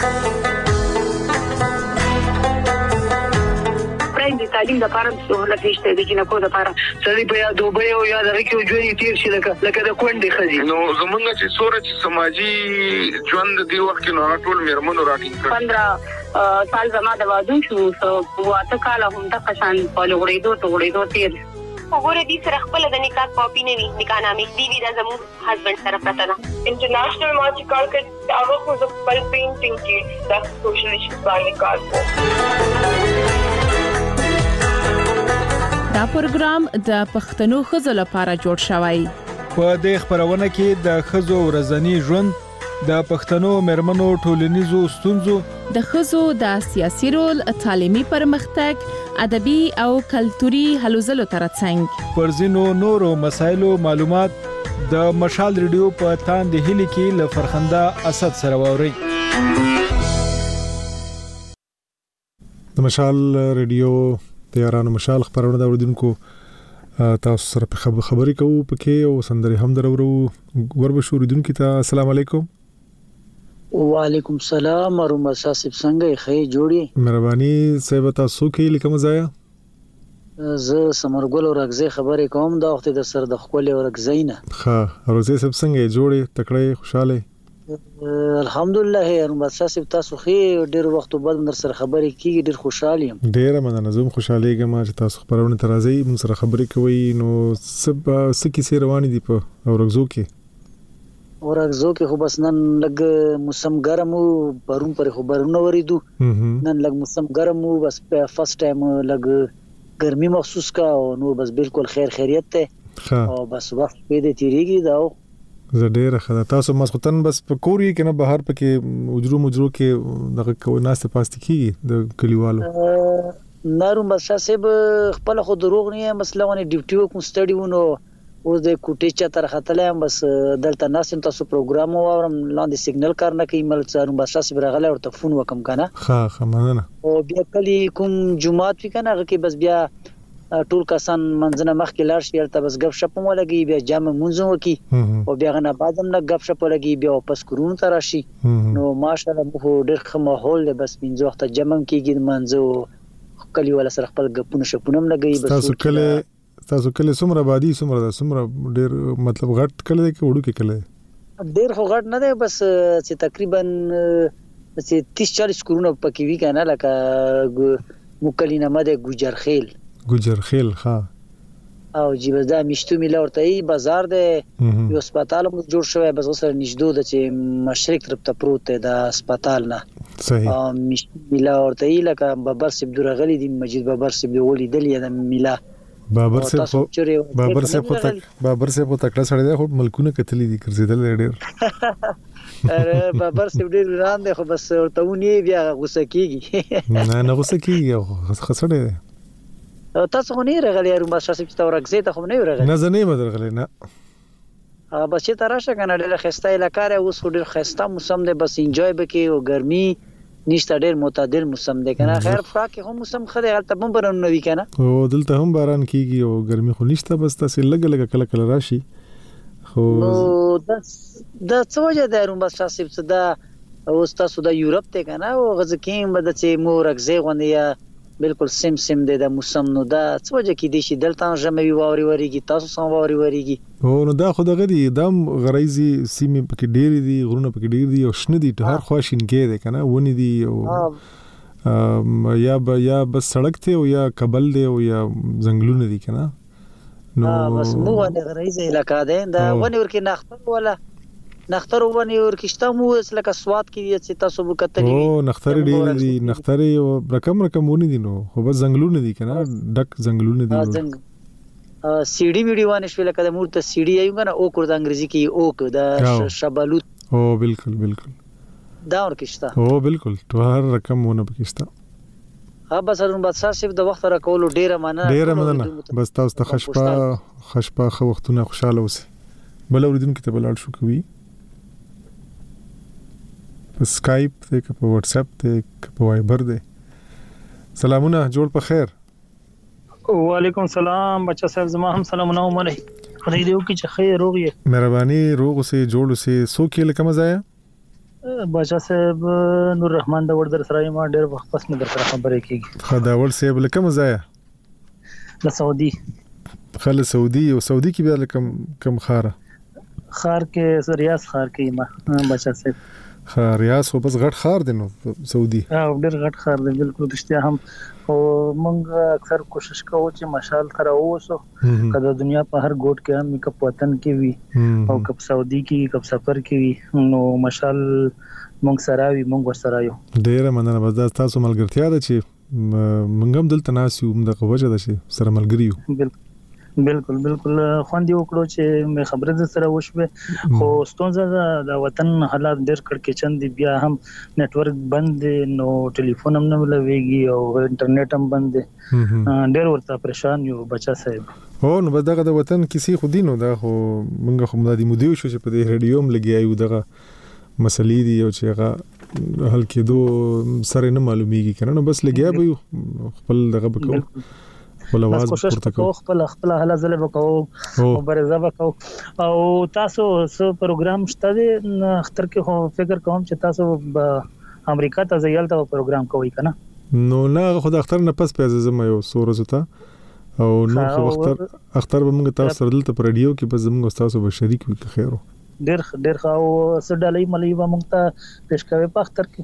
Speaker 14: د تعلیم د لپاره سہولت نشته د جنکو د لپاره سړي په یا دوبه او یا دغه کې ژوند تیر شي لکه لکه د کونډې خزي
Speaker 10: نو زمونږ چې سورج سماجی ژوند دی وخت نو ټول میرمنو راټینګ کړ
Speaker 14: پندرہ سال زما د وادو شو او اته کال هم د قشان په لغړېدو ته غړېدو تیر
Speaker 15: وګوره دې سره خپل د نکاح کاپی نه وي نکاح نامې دی وی د زمو هسبند سره پراته ده انټرنیشنل ما چې کار کړ هغه خو د خپل پینټینګ کې د سوشل ایشوز باندې کار کوي
Speaker 7: دا پروګرام د پښتنو ښځو لپاره جوړ شوی.
Speaker 16: په دې خبرونه کې د ښځو ورځنی ژوند، د پښتنو مرمنو ټولنیزو ستونزو،
Speaker 7: د ښځو د سیاسي رول، تعلیمي پرمختګ، ادبي او کلتوري هلو ځلو ترڅنګ
Speaker 16: پر ځینو نورو مسایلو معلومات د مشال ریډیو په تاندې هلي کې له فرخنده اسد سره ووري.
Speaker 1: د مشال ریډیو تیارانو مشال خبرونه د اوریدونکو تاسو سره خبرې کوو پکې او سندري هم درورو وربه شوریدونکو ته السلام علیکم.
Speaker 17: وعلیکم السلام اروم اساسب څنګه ښه جوړی
Speaker 1: مهرباني صاحب تاسو کې لیکم ځای
Speaker 17: ز سمرګل او رغزه خبرې کوم دا وخت د سر د خپل او رغزینه
Speaker 1: ښه رغزه سب څنګه جوړی تکړه خوشاله
Speaker 17: الحمدلله اروم اساسب تاسو خې ډیر وخت بعد در سره خبرې کیږي ډیر خوشاله یم
Speaker 1: ډیر مننه زوم خوشاله یم چې تاسو خبرونه ترازی من سره خبرې کوي نو سب سکی سي روان دي په اورغزو کې
Speaker 17: اورغزو کې خو بس نن لګ موسم ګرم او پرون پر خبرونه وریدو نن لګ موسم ګرم او بس فرست ټایم لګ ګرمي محسوس کا نو بس بالکل خیر خیریت ته او بس وخت په دې تیریږي دا
Speaker 1: زه ډیره خدا تاسو مسخوتن بس په کوري کې نه بهر پکې اجرو مجرو کې دغه کوي ناست پاست کیږي د کلیوالو
Speaker 17: نارو مساسب خپل خو دروغ نه مسله ونه ډیوټي کوم سټډي ونه اوس د کوټې چا تر خطلې بس دلته ناس تاسو پروګرام وورم لاندې سیګنل کار نه کوي مل څارم مساسب راغله ورته فون وکم کنه
Speaker 1: ها ها مننه
Speaker 17: او بیا کلی کوم جمعات وی کنه کې بس بیا ټول کسان منځنه مخ کې لاړ شي ته بس غب شپ مو لګي بیا جام مونږ وکي او بیا غنه بعدم نه غب شپ لګي بیا واپس کورون ته راشي نو ماشاءالله مو ډېر ښه ماحول دی بس پنځه وخت جمع کیږي منځو کلی ولا سره خپل غپونه شپونم لګي
Speaker 1: بس تاسو کله تاسو کله سمره بادي سمره سمره ډېر مطلب غټ کله کې وړو کې کله
Speaker 17: ډېر خو غټ نه دی بس چې تقریبا چې تیس چالیس کورونه پکې وی کنه لکه مکلینه مده ګجرخیل
Speaker 1: ګجرخیل ها
Speaker 17: او جیب دا مشتو میلا ورته ای بازار دی یو هسپتال مو جوړ شوی بس سره نږدې د چې مشرق طرف ته پروت دی د هسپتال نه
Speaker 1: صحیح
Speaker 17: او مشتو میلا ورته ای لکه بابر سیب درغلی دی مجید بابر سیب ولی دلی د میلا
Speaker 1: بابر سیب بابر سیب په تک بابر سیب په تکړه سره دی خو ملکونه کتلی دي ګرځیدل ډېر
Speaker 17: اره بابر سیب ډېر وران دی خو بس ورته ونی بیا غوسه کیږي
Speaker 1: نه نه غوسه کیږي خسړې دی
Speaker 17: تاسو خو نه راغلی یارو ماشاسب چې تورغزه ته خو نه راغلی
Speaker 1: نه زنه مدر غلی نه
Speaker 17: ا بس چې تراشه کنه ډېر خسته علاقه اوس ډېر خسته موسم دی بس انجوای بکی او ګرمي نشته ډېر معتدل موسم دی کنه خیر فراق هم موسم خره حالت هم برن نوي کنه
Speaker 1: او دلته هم باران کیږي او ګرمي خو نشته بس تاسو لګ لګ کله کله راشي خو
Speaker 17: دا د څوجه د روم ماشاسب څه دا اوس تاسو د یورپ ته کنه او غزکیم بد چې مورغزه غونډه بالکل سیم سیم دی د موسم نو دا څه وجه کې دي چې دلته ژمي واوري وريږي تاسو سم واوري وريږي
Speaker 1: او نو دا خو دغه دي دم غریزي سیمه پکې ډېری دي غرونه پکې ډېر دي او شنه دي هر خواشین کې دي کنه ونی دي او یا یا بس سړک ته او یا کابل دی او یا زنګلونه دي کنه
Speaker 17: نو بس مو ونه غریزي علاقه ده دا ونی ورکه نختر ولا نختر ونی ورکشته مو لکه سواد کې چې تاسو وکړئ
Speaker 1: او نختر ډېر دي نختر او رقم رقم ونی دي نو خو بس زنګلونه دي کنه ډک زنګلونه دي
Speaker 17: ا سی ډي ویډیو وانه شوی لکه د مورته سی ډي ایو کنه او کور د انګریزي کې او د شبالوت
Speaker 1: او بالکل بالکل
Speaker 17: دا ورکشته
Speaker 1: او بالکل ټول هر رقم ونه پکشته.
Speaker 17: ها بس هرون بادشاہ صاحب د وخت را کولو ډیره مننه
Speaker 1: ډیره مننه. بس تاسو ته خشپا خشپا خو وختونه خوشاله اوسئ. بل اوریدونکو ته بلال شو کوي په سکایپ ته که په واتس اپ ته که په وایبر ده. سلامونه جوړ په خیر.
Speaker 18: وعلیکم السلام بچا صاحب زما هم سلامونه عمره خدای دې وکړي چې خیر روغ یې.
Speaker 1: مهرباني روغ اوسئ جوړ اوسئ. سو کې لکه مزایا
Speaker 18: بچا صاحب نور رحمان د ور در سره ما ډېر وخت پس مې در سره خبرې کیږي.
Speaker 1: خداول صاحب لکه مزایا
Speaker 18: د سعودي
Speaker 1: خل سعودي او سعودي کې بیا لکه کم خاره
Speaker 18: خار کې ریاض خار کې ما بچا صاحب
Speaker 1: خار ریاض خو بس غټ خار دی نو سعودي
Speaker 18: ها ډېر غټ خار دی بالکل رښتیا هم. او موږ اکثر کوشش کوو چې مشال تر اوسه کله دنیا په هر ګوټ کې هم کپ وطن کې وي او کپ سعودي کې کپ سفر کې وي نو مشال موږ سره وي موږ ورسره یو.
Speaker 1: ډېر مننه. بس تاسو ملګرتیا ده چې موږ هم دلته ناسو موږ د وجه ده چې سره ملګری یو.
Speaker 18: بالکل بالکل خوندې وکړو چې مې خبره در سره وشوه خو ستونزه د وطن حالات ډېر کړکېچن دي بیا هم نتورک بند دی نو ټلیفون هم نه ملويږي او انټرنیټ هم بند دی ډېر ورته پریشان یو بچا صاحب.
Speaker 1: هو نو بس دغه د وطن کسی خو دینو دا خو موږ خو مدادي مودیو شو چې په دې رادیو هم لګیایو دغه مسلې دي او چې هغه حل کېدو سره نه معلومیږي کنه نو بس لګیا به یو خپل دغه وکړو خپل आवाज پورته کوو
Speaker 18: خپل خپل حاله زله وکاو او برزه وکاو او تاسو سو پروګرام شته دي اختر کې خو فکر کوم چې تاسو امریکا ته ځایل ته پروګرام کوي کنه
Speaker 1: نو نه خو د اختر نه پس پیازه زما یو سورزه ته او نو خو اختر اختر به موږ تاسو سره دلته پر رادیو کې بس موږ تاسو به شریک وي که خیرو
Speaker 18: ډېر ډېر خو سډالې ملي و موږ ته پیش کوي په اختر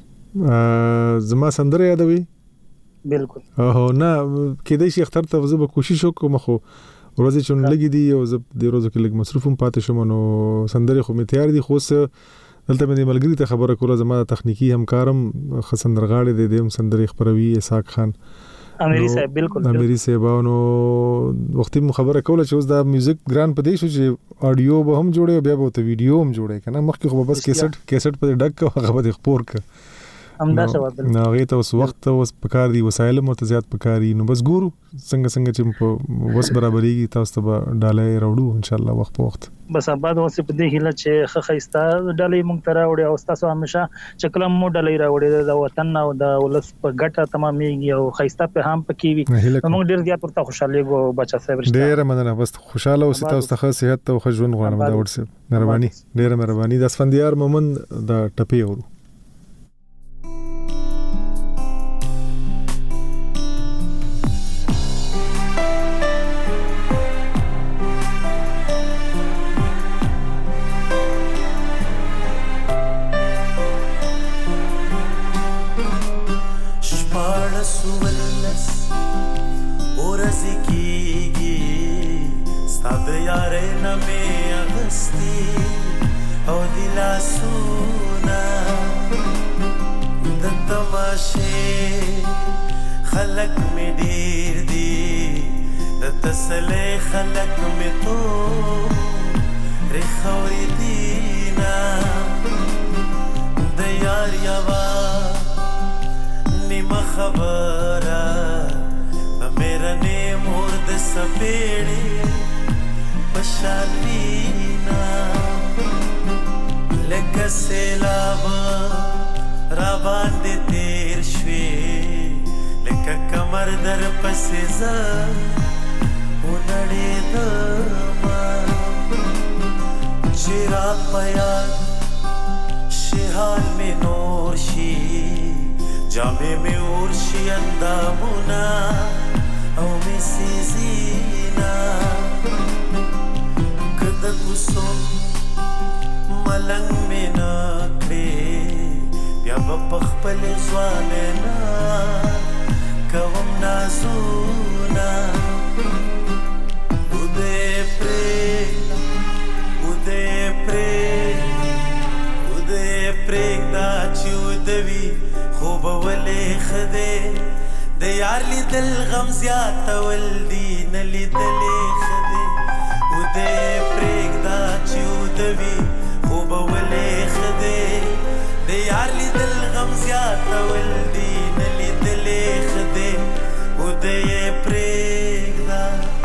Speaker 1: کې زما سندره یادوي
Speaker 18: بالکل
Speaker 1: او نه کېدای شي اختر ته زه به کوشش وکم خو ورځې چون لګي دي او زه د ورځو کې لګ مصروف هم پاتې شوم نو سندره خو مې تیار دي خو دلته مې ملګری ته خبره کوله زما تخنیکی همکارم خسندرغاړي د دې سندره خبروي اسحاق خان
Speaker 18: اميري صاحب بالکل
Speaker 1: اميري صاحب نو وختي خبره کوله چې اوس دا میوزیک ګران پدې شو چې اډیو به هم جوړي بیا به ته ویډیو هم جوړي کنه مخکې خو بس کیسټ کیسټ په ډک هغه به خبر ک
Speaker 18: همدا سوال
Speaker 1: نو هغه ته اوس وخت اوس پکار دی وسایل مرتزيات پکاري نو بس ګورو څنګه څنګه چې وس برابرېږي تاسو ته ډالې راوړو ان شاء الله وخت په وخت
Speaker 18: بس آباد اوس په دې هله چې خه خيستا ډالې مونږ ترا وړي او تاسو همیشه چکلم مو ډالې راوړي د وطن او د ولس په ګټه تمامېږي او خيستا په هم پکې وي موږ ډېر زیات ورته خوشاله ګو بچا صاحب رښتیا
Speaker 1: ډېر مننه بس خوشاله اوسئ تاسو ته صحت او ښه ژوند غواړم دا ورسه مهرباني ډېر مهرباني د اسفندیار مومن د ټپي ورو
Speaker 19: خلق میں ډیر دی د تسلې خلق میں تو رخوري دینا د یار یوا نیمه خبره د میرا نه مرد سپېړې پښالینا لکه سیلاب را باندې تیر شوي لکه کمر در پسې زه ونړېدمه چې را په یاد شي حال مې نور شي جامې مې اور شي اندامونه او مې سیزینا که د کوڅو ملنګ مې نه کړې بیا به په خپل ځوانینا کوم نازونه ودې پرې ودې پرې ودې پرېږده چې ودوي خو به ولې ښه دی د یار لیدل غم زیاتول دي نه لیدلې ښه دی ودې پرېږده چې ودوي خو به ولې ښه دی د د یار لیدل غم زیاتول دي نه لیدلې ښه دی وده یې پرېږده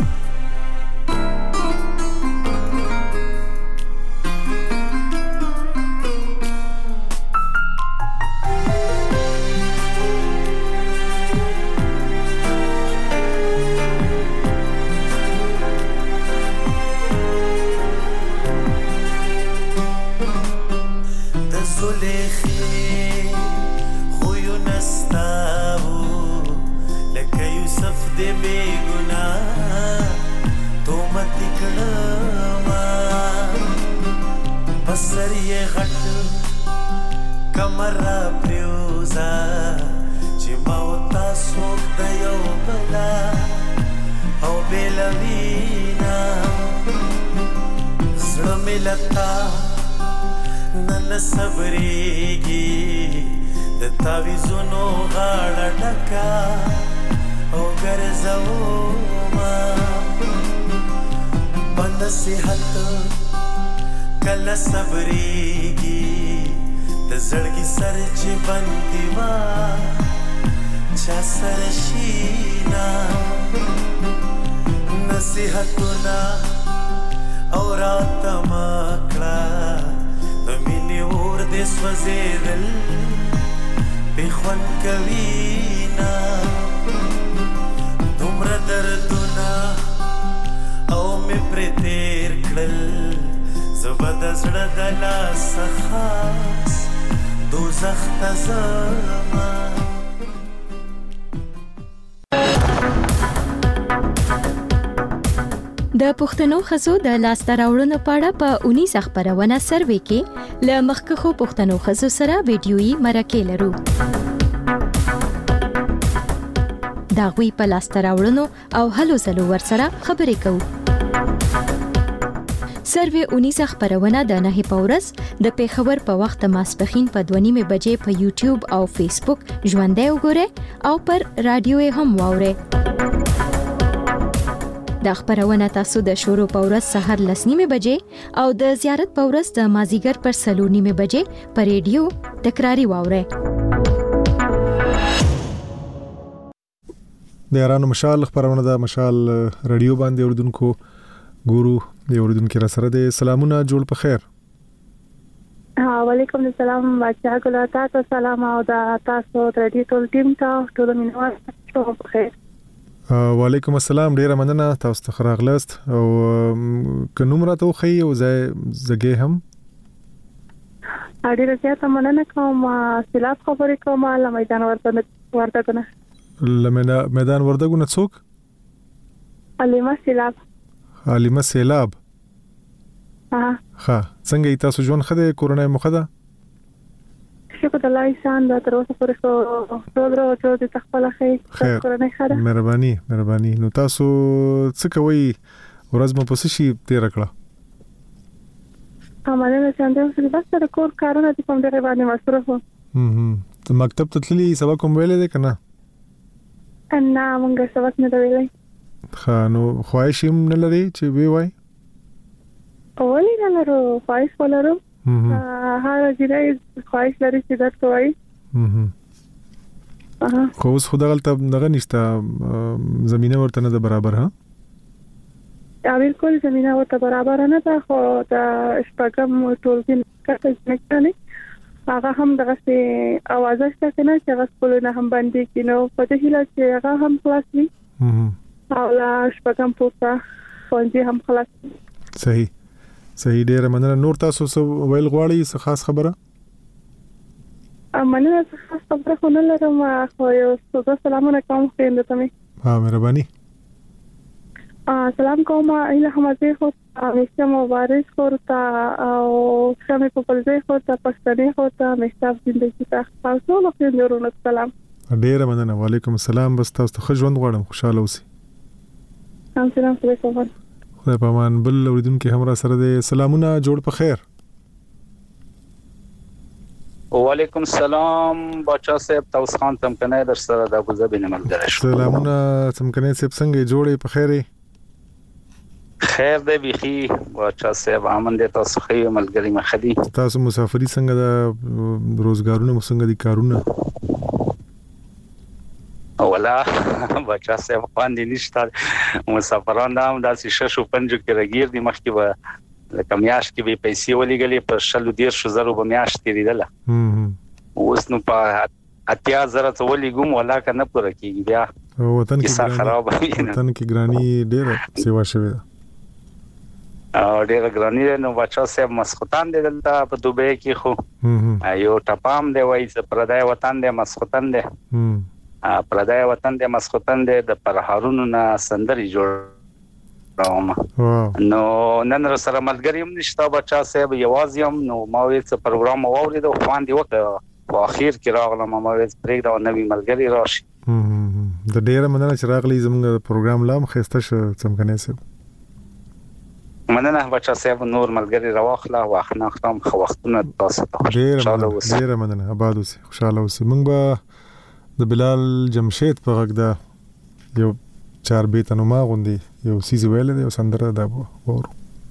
Speaker 19: de beguna to mati kadama pasariye ghat kamara pruza chimauta sok dayo bala au belavina zramilata nan sabrigi de tavizuno gada daka او ګرځوما بند صحت کله صبرېږي د زړګي سر چې بندي وا چا سره شینا نصیحتونه او رات مکړه د مینې اور دې سوځېدل بخون کوینا دومره دردونه او مې پرې تېر کړل زه به د زړه د لاسه خاص دوزخ ته ځمه
Speaker 6: د پښتنو ښځو د لاسته راوړنو په اړه په اونیزه خپرونه سروې کې له مخکښو پښتنو ښځو سره ویډیويي مرکې لرو. د هغوی په لاسته راوړنو او هلو ځلو ورسره خبرې کوو. سروې اونیزه خپرونه د نهې په ورځ د پېښور په وخت ماسپښین په دوه نیمې بجې په یوټیوب او فیسبوک ژوندۍ وګورئ او پر رادیو یې هم واورئ. د خپرونه تاسو د شروع په ورځ سحر لس نیمې بجې او د زیارت په ورځ د مازیګر پر څلور نیمې بجې په ریډیو تکراری واورئ.
Speaker 1: د یارانو مشال خبرونه د مشال رادیو باندې اوردونکو ګورو د اوردونکو را سره د سلامونه جوړ په خیر.
Speaker 20: وعلیکم السلام بچا ګل تاسو سلام او د تاسو رادیو ټول ټیم ته ټول مینوال ټول په خیر.
Speaker 1: وعلیکم السلام ډیره مننه تاسو ته راغلاست او که نوم راته خو یو ځای زګې هم
Speaker 20: اړیره زیاته مننه کوم سلام خبرې کوم له میدان ورته ورته کنه
Speaker 1: لمنه میدان وردګونه څوک
Speaker 20: علیمه سیلاب
Speaker 1: علیمه سیلاب
Speaker 20: ها
Speaker 1: ها څنګه تاسو ژوند خده کورونه مخده
Speaker 20: شکر د الله انسان د تر اوسه پورې ټول ورځې د تخپل خیر کورونه خره
Speaker 1: مهرباني مهرباني نو تاسو څه کوي ورځ مو پوسې شي تیر کړه
Speaker 20: امانه نه څنګه چې بس د کور کارونه د کوم ډېر باندې مصروف وم
Speaker 1: هم مکتب ته تللی سبا کوم ویلې ده کنه
Speaker 20: نه مونږ سبق نه ویلې
Speaker 1: ها نو خواهش هم نه لري چې وی وای
Speaker 20: اولی نه لرو خواهش ولرو هر ځای خواهش لري چې درته وای
Speaker 1: اها خو اوس خدای غلطه دغه نشته زمينه ورته نه برابر ها
Speaker 20: یا بالکل زمينه ورته برابر نه ده خو د شپږم ټولګي کته نه کړي هغه هم دغه سي اواز شته کنه چې هغه سکولونه هم باندې کینو په دې هیله چې هغه هم خلاص وي او لا شپږم پورته ښوونځي هم خلاص
Speaker 1: صحیح صحیح ډیره مننه نور تاسو ویل غواړئ څه خاص خبره
Speaker 20: مننه څه خاص خبره خو نه لرم خو یو څه سلامونه کوم خیند ته مې
Speaker 1: ها مهرباني
Speaker 20: سلام کوم ایله حمزه خو مشته مبارک ورته او سمې په پلځه خو ته پښتنې خو ته مشتاق زندگی ته تاسو له خیرونو سلام
Speaker 1: ډیره مننه وعلیکم السلام بس تاسو ته ژوند غواړم خوشاله اوسئ
Speaker 20: هم سلام علیکم
Speaker 1: خدای پامان بل اوریدونکو هم را سره د سلامونه جوړ په خیر
Speaker 21: وعلیکم السلام بچا صاحب توس خان تمکنه در سره د ابو ظبي نه ملګری شو
Speaker 1: سلامونه تمکنه صاحب څنګه جوړې په خیره
Speaker 21: خیر دی بيخي واچا صاحب امن دي تاسو خو ملګری مخدي
Speaker 1: تاسو مسافری څنګه د روزګارونو څنګه دي کارونه
Speaker 21: ولا واچا صاحب باندې نشته مسافران هم داسې ششو پنځو کې رګیر دي مخکې به لکه میاش کې به پیسې ولېګلې په شلو ډیر شو زرو به میاش تیریدله اوس نو په اتیا زره ته ولېګم ولا کنه پوره کیږي بیا
Speaker 1: وطن
Speaker 21: کې خراب
Speaker 1: وطن کې ګرانی ډېر سیوا شوی ده
Speaker 21: او ډېر ګرانی نو واچا صاحب مسخوتان دي دلته په دوبه کې خو یو ټپام دی وایي چې پردای وطن دی مسخوتن دی پردای وطن دی مسخوتن دی د پرهارونو نه سندري جوړ نو نن سره ملګری هم نشته بچا صاحب یوازیم نو ما ویل څه پروګرام واورید او خوان دی وکړه په اخر کې راغلم ما ویل پرېږ دا نوی ملګری راشي
Speaker 1: د ډېر مننه چې راغلی زموږ پروګرام لام خسته ش څمکنه سه
Speaker 21: مننه بچا صاحب نور ملګری راوخلا واخنا ختم خو وختونه تاسو ته
Speaker 1: خوشاله اوسئ ډېر مننه آباد اوسئ خوشاله اوسئ موږ به د بلال جمشید په غږ دا یو چار بیت نو ما غوندي یو سیز ویل دی او سندره دا ورو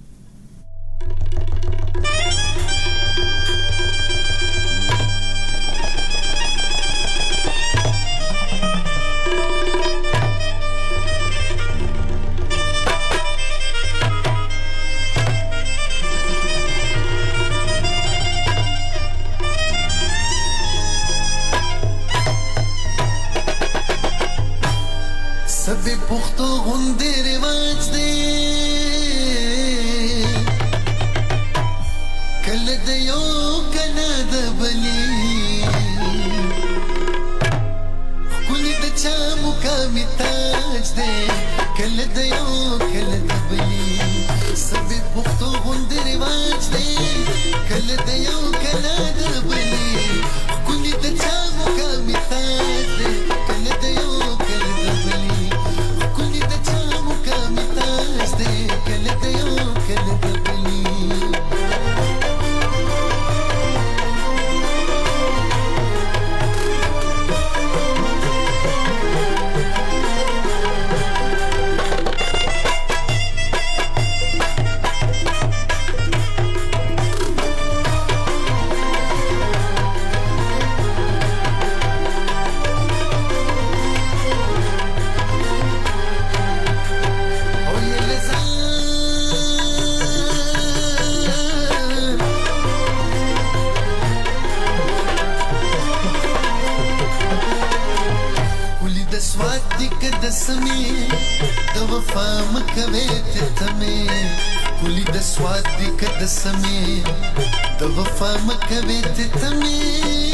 Speaker 2: سبي پختو غوندې رواج دی کله د یو کله د بلی کله د چا مقامي تاج دی کله د یو کله د بلی سبي پختو غوندې رواج دی کله د یو کله د بلی کله د چا مقامي تاج دی کله د یو سمي د وفا مکوي ته تمي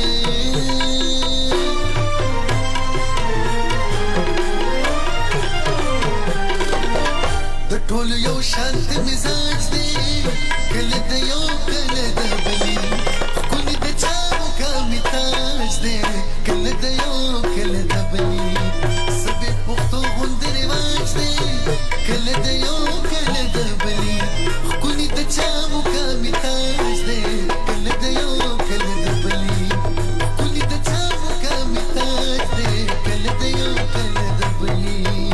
Speaker 2: د ټول یو شانت مزاج دی کله د یو کله د بلی کله د چا مقامي تاج دی کله د یو کله د بلی سبي پختو غوندې رواج دی کله د یو کله د بلی چا مقامي تاج دی کله د یو کله د بلی کله د چا مقامي تاج دی کله د یو کله د بلی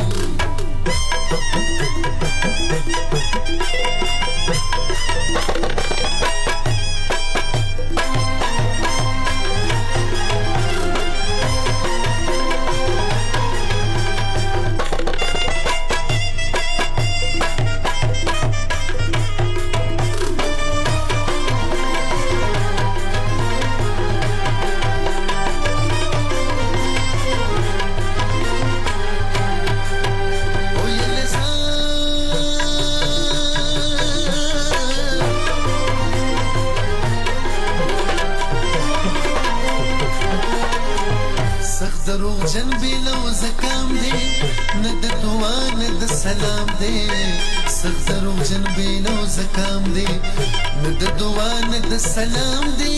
Speaker 2: سلام دی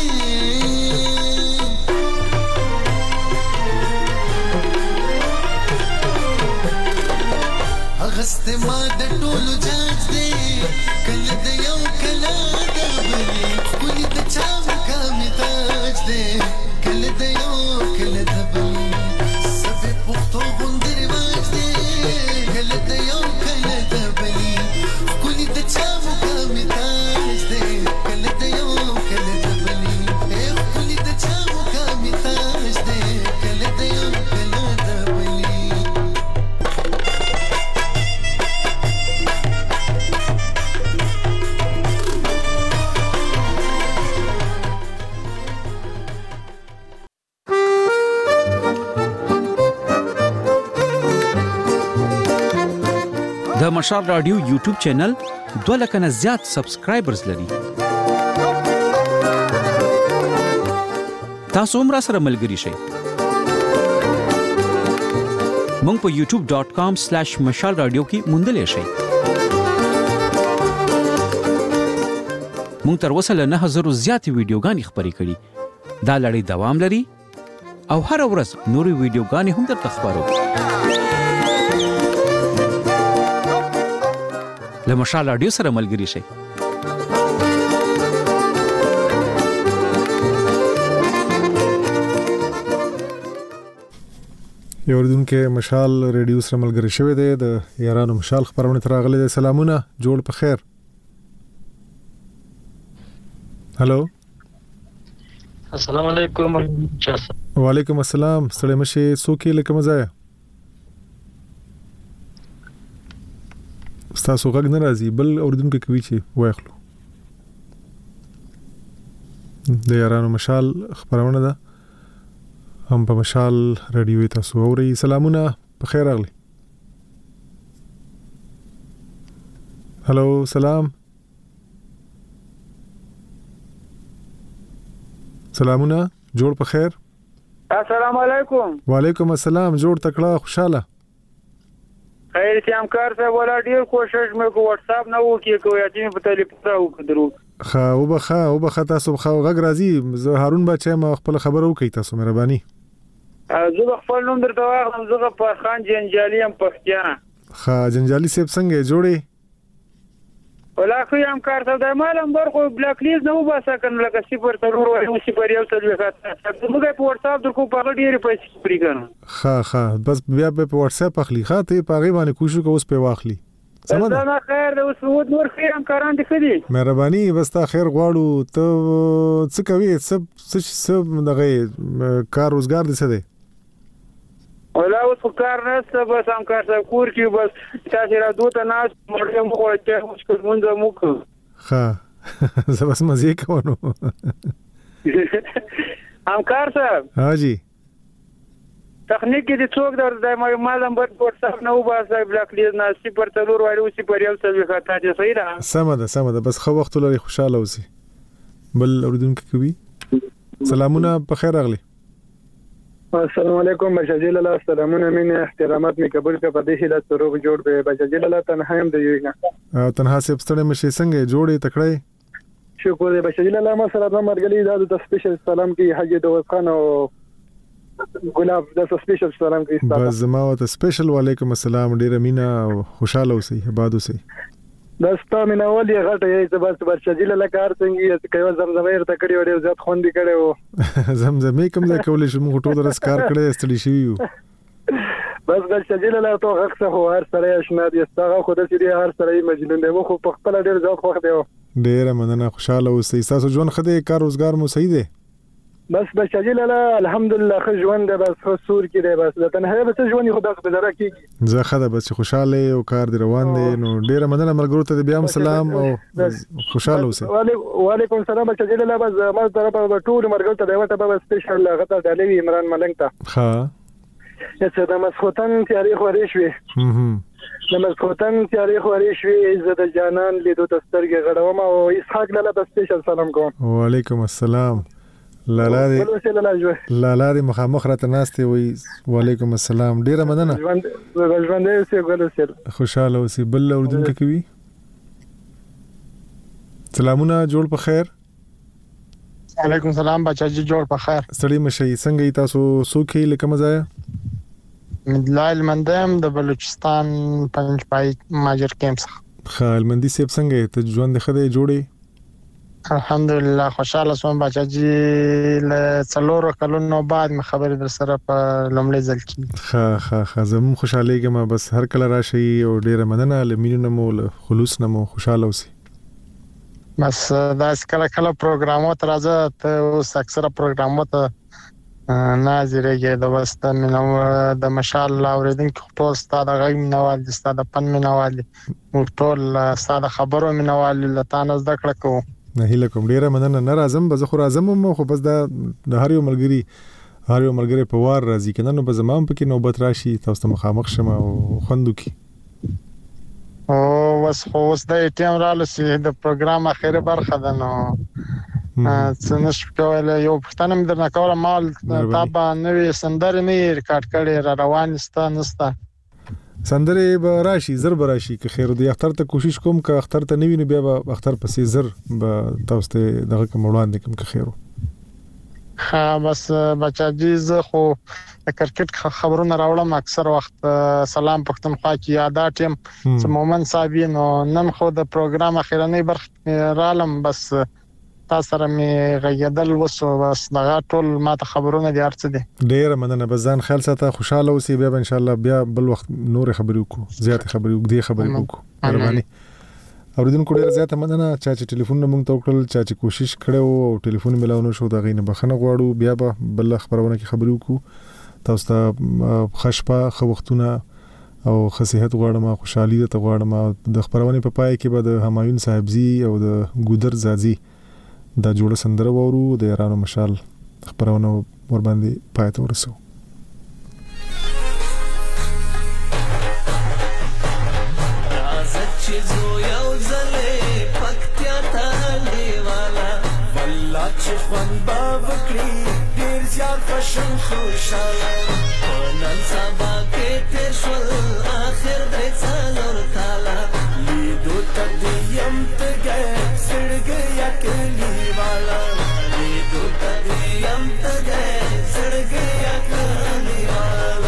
Speaker 2: اغست ما د ټولو جاج دی کله د یو کله د بلی کله د چا مقامي تاج دی کله د یو کله د بلی سبي پختو غوندې رواج دی کله د یو کله د بلی
Speaker 3: د مشال رادیو یوټیوب چینل دوه لک نه زیات سبسکرایبرز لري. تاسو هم راسره ملګري شئ. مونږ په یوټیوب ډاٹ کام سلیش مشال رادیو کې موندلای شئ. مونږ تر اوسه له نه هزار زیاتې ویډیوګانې خپرې کړي. دا لړۍ دوام لري او هر ورځ نورې ویډیوګانې هم درته خپرو. له مشال رادیو سره ملګري شئ.
Speaker 1: یو اردوونکو مشال رادیو سره ملګری شوی دی. د یارانو مشال خبرونه تر راغلي دي. سلامونه، جوړ په خیر. هالو،
Speaker 22: السلام علیکم.
Speaker 1: وعلیکم السلام. ستړي مشه سوکي لکه مزه. تاسو غږ نه راځي، بل اردوونکو کوي چې وایخلو. د یارانو مشال خبرونه ده هم په مشال رادیو تاسو اوري. سلامونه، په خیر راغلی. هالو، سلام. سلامونه، جوړ په خیر.
Speaker 23: السلام علیکم.
Speaker 1: وعلیکم السلام. جوړ تکړه، خوشاله.
Speaker 23: خیر سیام کار صاحب، ولا ډیر کوشش مې کو واتس اپ نه وکي کو یا چې په ټلیفون راو کړو.
Speaker 1: خا او بخا او بخا تاسو خو غږ راځي. زه هارون بچا ما خپل خبر وکي تاسو مهرباني.
Speaker 23: زه خپل نوم درته واخلم. زه په خان جنجالي هم پښتانه.
Speaker 1: خا جنجالي سیب څنګه جوړي؟
Speaker 23: ولا خو یم کار صاحب د مالم برخو بلاک لیز نه وباسه کنه لکه صفر ترور او صفر یو څلوي خاطر. موږ په واتس اپ درکو په ډیره پیسې پری کړو.
Speaker 1: خا خا بس بیا په واتس اپ اخلي. خاطه په غي باندې کوشش کوس په واخلي.
Speaker 23: سمه ده. خیر د اوس ود نور خیر هم کاران دي خدي.
Speaker 1: مهرباني بس تا خیر غواړو. ته څه کوي؟ سب څه دغه کار روزګار دي څه دی؟
Speaker 23: ولا اوس کار نهسته. بس هم کار صاحب کور کې بس تاسو را دوته ناس مړ مو ورته اوس کوم ځای مو کو.
Speaker 1: ها زه بس مزه کوم.
Speaker 23: هم کار صاحب.
Speaker 1: ها جی.
Speaker 23: تخنیک دې څوک در د مالم بر واتس اپ نه وباسه بلاک لیز نه صفر تلور وایو صفر یو څلوي خاطر دې صحیح ده.
Speaker 1: سمه ده سمه ده. بس خو وخت لري خوشاله اوسئ. بل اردوونکو کوي. سلامونه، په خیر راغلی.
Speaker 23: السلام علیکم. بشاجیل الله سلامونه، مين احترامات می قبول کا پدې هله سروغ جوړ به بشاجیل الله تنها هم دی نه.
Speaker 1: تنها سپ ستړي مشه څنګه جوړې تکړه.
Speaker 23: شکر دې بشاجیل الله ما سره د مرګلي د سپیشل سلام کی حج دوست خان او ګلاب د سپیشل سلام کی.
Speaker 1: بس ما ته سپیشل وعلیکم السلام. ډیره مینا او خوشاله اوسئ، آباد اوسئ.
Speaker 23: دستا مینه ولې غټه یې چې بس برشجیل له کار څنګه چې کوي زمزمیر ته کړی وړي زیات خوندې کړي وو.
Speaker 1: زمزمې کوم ځای کولې شو موږ ټول درس کار کړی استړي شو.
Speaker 23: بس برشجیل له تو غږ څه هو هر سره آشنا دي. ستغه خود سری هر سره مجنون دی. مو خو په خپل ډیر ځوخ وخت دی.
Speaker 1: ډیره مننه، خوشاله اوسئ. تاسو ژوند خدای کار روزګار مو صحیح دی؟
Speaker 23: بس برشجیل له الحمدلله خو ژوند دی. بس خو سور کې دی. بس د تنه بس ژوند خو دغه بزره کیږي.
Speaker 1: زه خدای بس خوشاله او کار دی روان دی. نو ډیره مننه ملګرو ته بیا هم سلام او خوشاله اوسئ.
Speaker 23: وعلیکم السلام. برشجیل له بس ما طرفه ټول مرګل ته دیوته به سپیشل غته دالوی عمران ملنګ ته.
Speaker 1: ها
Speaker 23: چې د مسخوتن تاریخ ورې شوې.
Speaker 1: هم
Speaker 23: د مسخوتن تاریخ ورې شوې. عزت جانان لیدو تسترګې غړوم او اسحاق لاله ته سپیشل سلام کوم.
Speaker 1: وعلیکم السلام. لالا دی لالا دی مخامخ راته ناشته وي. وعلیکم السلام. ډیره مننه.
Speaker 23: ژوند ژوند دې ګل سر
Speaker 1: خوشاله اوسئ. بل اردوونکو کوي. سلامونه، جوړ په خیر.
Speaker 23: وعلیکم السلام بچاجي، جوړ په خیر.
Speaker 1: سړی مشه څنګه تاسو سوکي لکه مزه؟
Speaker 23: مدلایل مندم د بلوچستان پنځ پای ماجر کیمپ څخه.
Speaker 1: خال مندي سیب څنګه ته ژوند خدای جوړي؟
Speaker 23: الحمدلله خوشاله سوم بچاجي. له څلورو کلونو بعد مې خبرې در سره په لومړي ځل کې.
Speaker 1: ها ها ها زم خوشاله کېم. بس هر کله راشي او ډیره مننه. لمینو مو خلوص نمو خوشاله اوسئ.
Speaker 23: بس دا کله کله پروګرامات راځه ته اوس اکثره پروګرامات ناظرېږي. د وسط منو د مشال اوریدونکو ټول ستاده غږ منوال دي، ستاده پن منوال دي، موږ ټول ستاده خبرو منوال لته نه زده کړو.
Speaker 1: نه هیله کوم ډیره مننه. نه راځم به زه خو راځم مو خو بس دا د هر یو ملګری هر یو ملګری په وار راځي کنه. نو به زمام پکې نوبت راشي تاسو ته مخامخ شمه او خوندو کی.
Speaker 23: او وس اوس د ټیم رالو سي د پروګرام اخیری برخه ده نو څنګه شپږ یو پښتنه مې درنه کوله مال تابع نوې سندره نه ریکارډ کړي را روان ستا نستا
Speaker 1: سندره به راشي زر به راشي که خیر دی اختر ته کوشش کوم که اختر ته نوی نه بیا به اختر پسې زر به تاسو ته دغه کوم وړاندې کوم که خیرو
Speaker 23: ها بس بچا جی زه خو کرکټ خبرونه راوړم اکثر وخت سلام پښتونخوا کې یادات ټیم چې مومن صاحب نو نن خو د پروګرام اخیرنی برخه رالم بس تاسو سره می غیدل وسو بس دغه ټول ماته خبرونه دي ارڅ دي
Speaker 1: ډیر مننه بزان خیال ساته خوشاله اوسې بیا ان شاء الله بیا بل وخت نور خبرې وکړو زیات خبرې وکړو دې خبرې وکړو مهرباني اوریدونکو ډیر زیات مننه چا چې ټلیفون موږ ته وکړل چا چې کوشش کړو او ټلیفون ملاونه شو دا غینه بخنه غواړو بیا به بل خبرونه کې خبرې وکړو تاسو ته خشپه خو وختونه او خصيحت غواړم خوشحالي ته غواړم د خبرونه په پای کې به د همایون صاحبزي او د ګودر زازي دا جوړه سندره وورو د ایرانو مشال خبرونه ور باندې پای ته ورسو
Speaker 19: چې زو یو ځلې پکتیا ته دیواله والله چې خوان باب کړی ډیر زیات خوشن خوشاله نن سبا کې تیر شول اخر د څلور کاله لیدو تدیم ته سړګ یا کلی والا لیدو تدیم ته سړګ یا کلی والا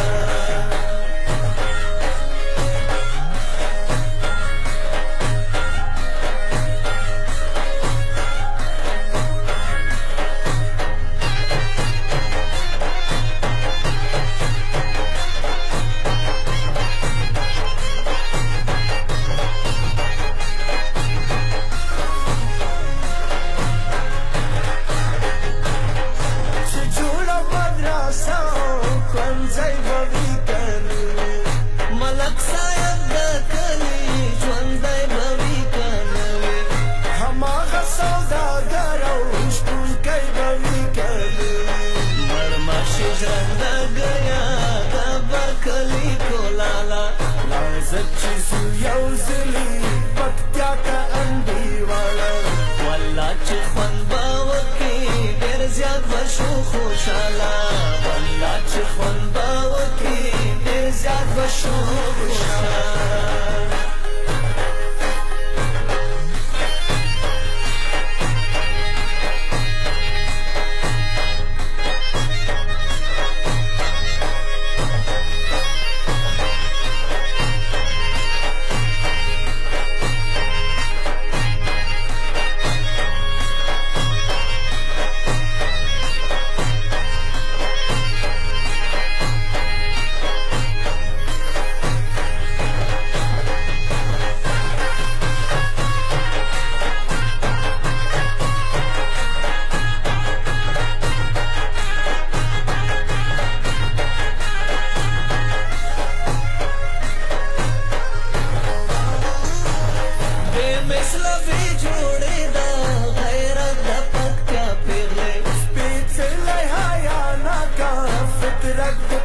Speaker 4: Rag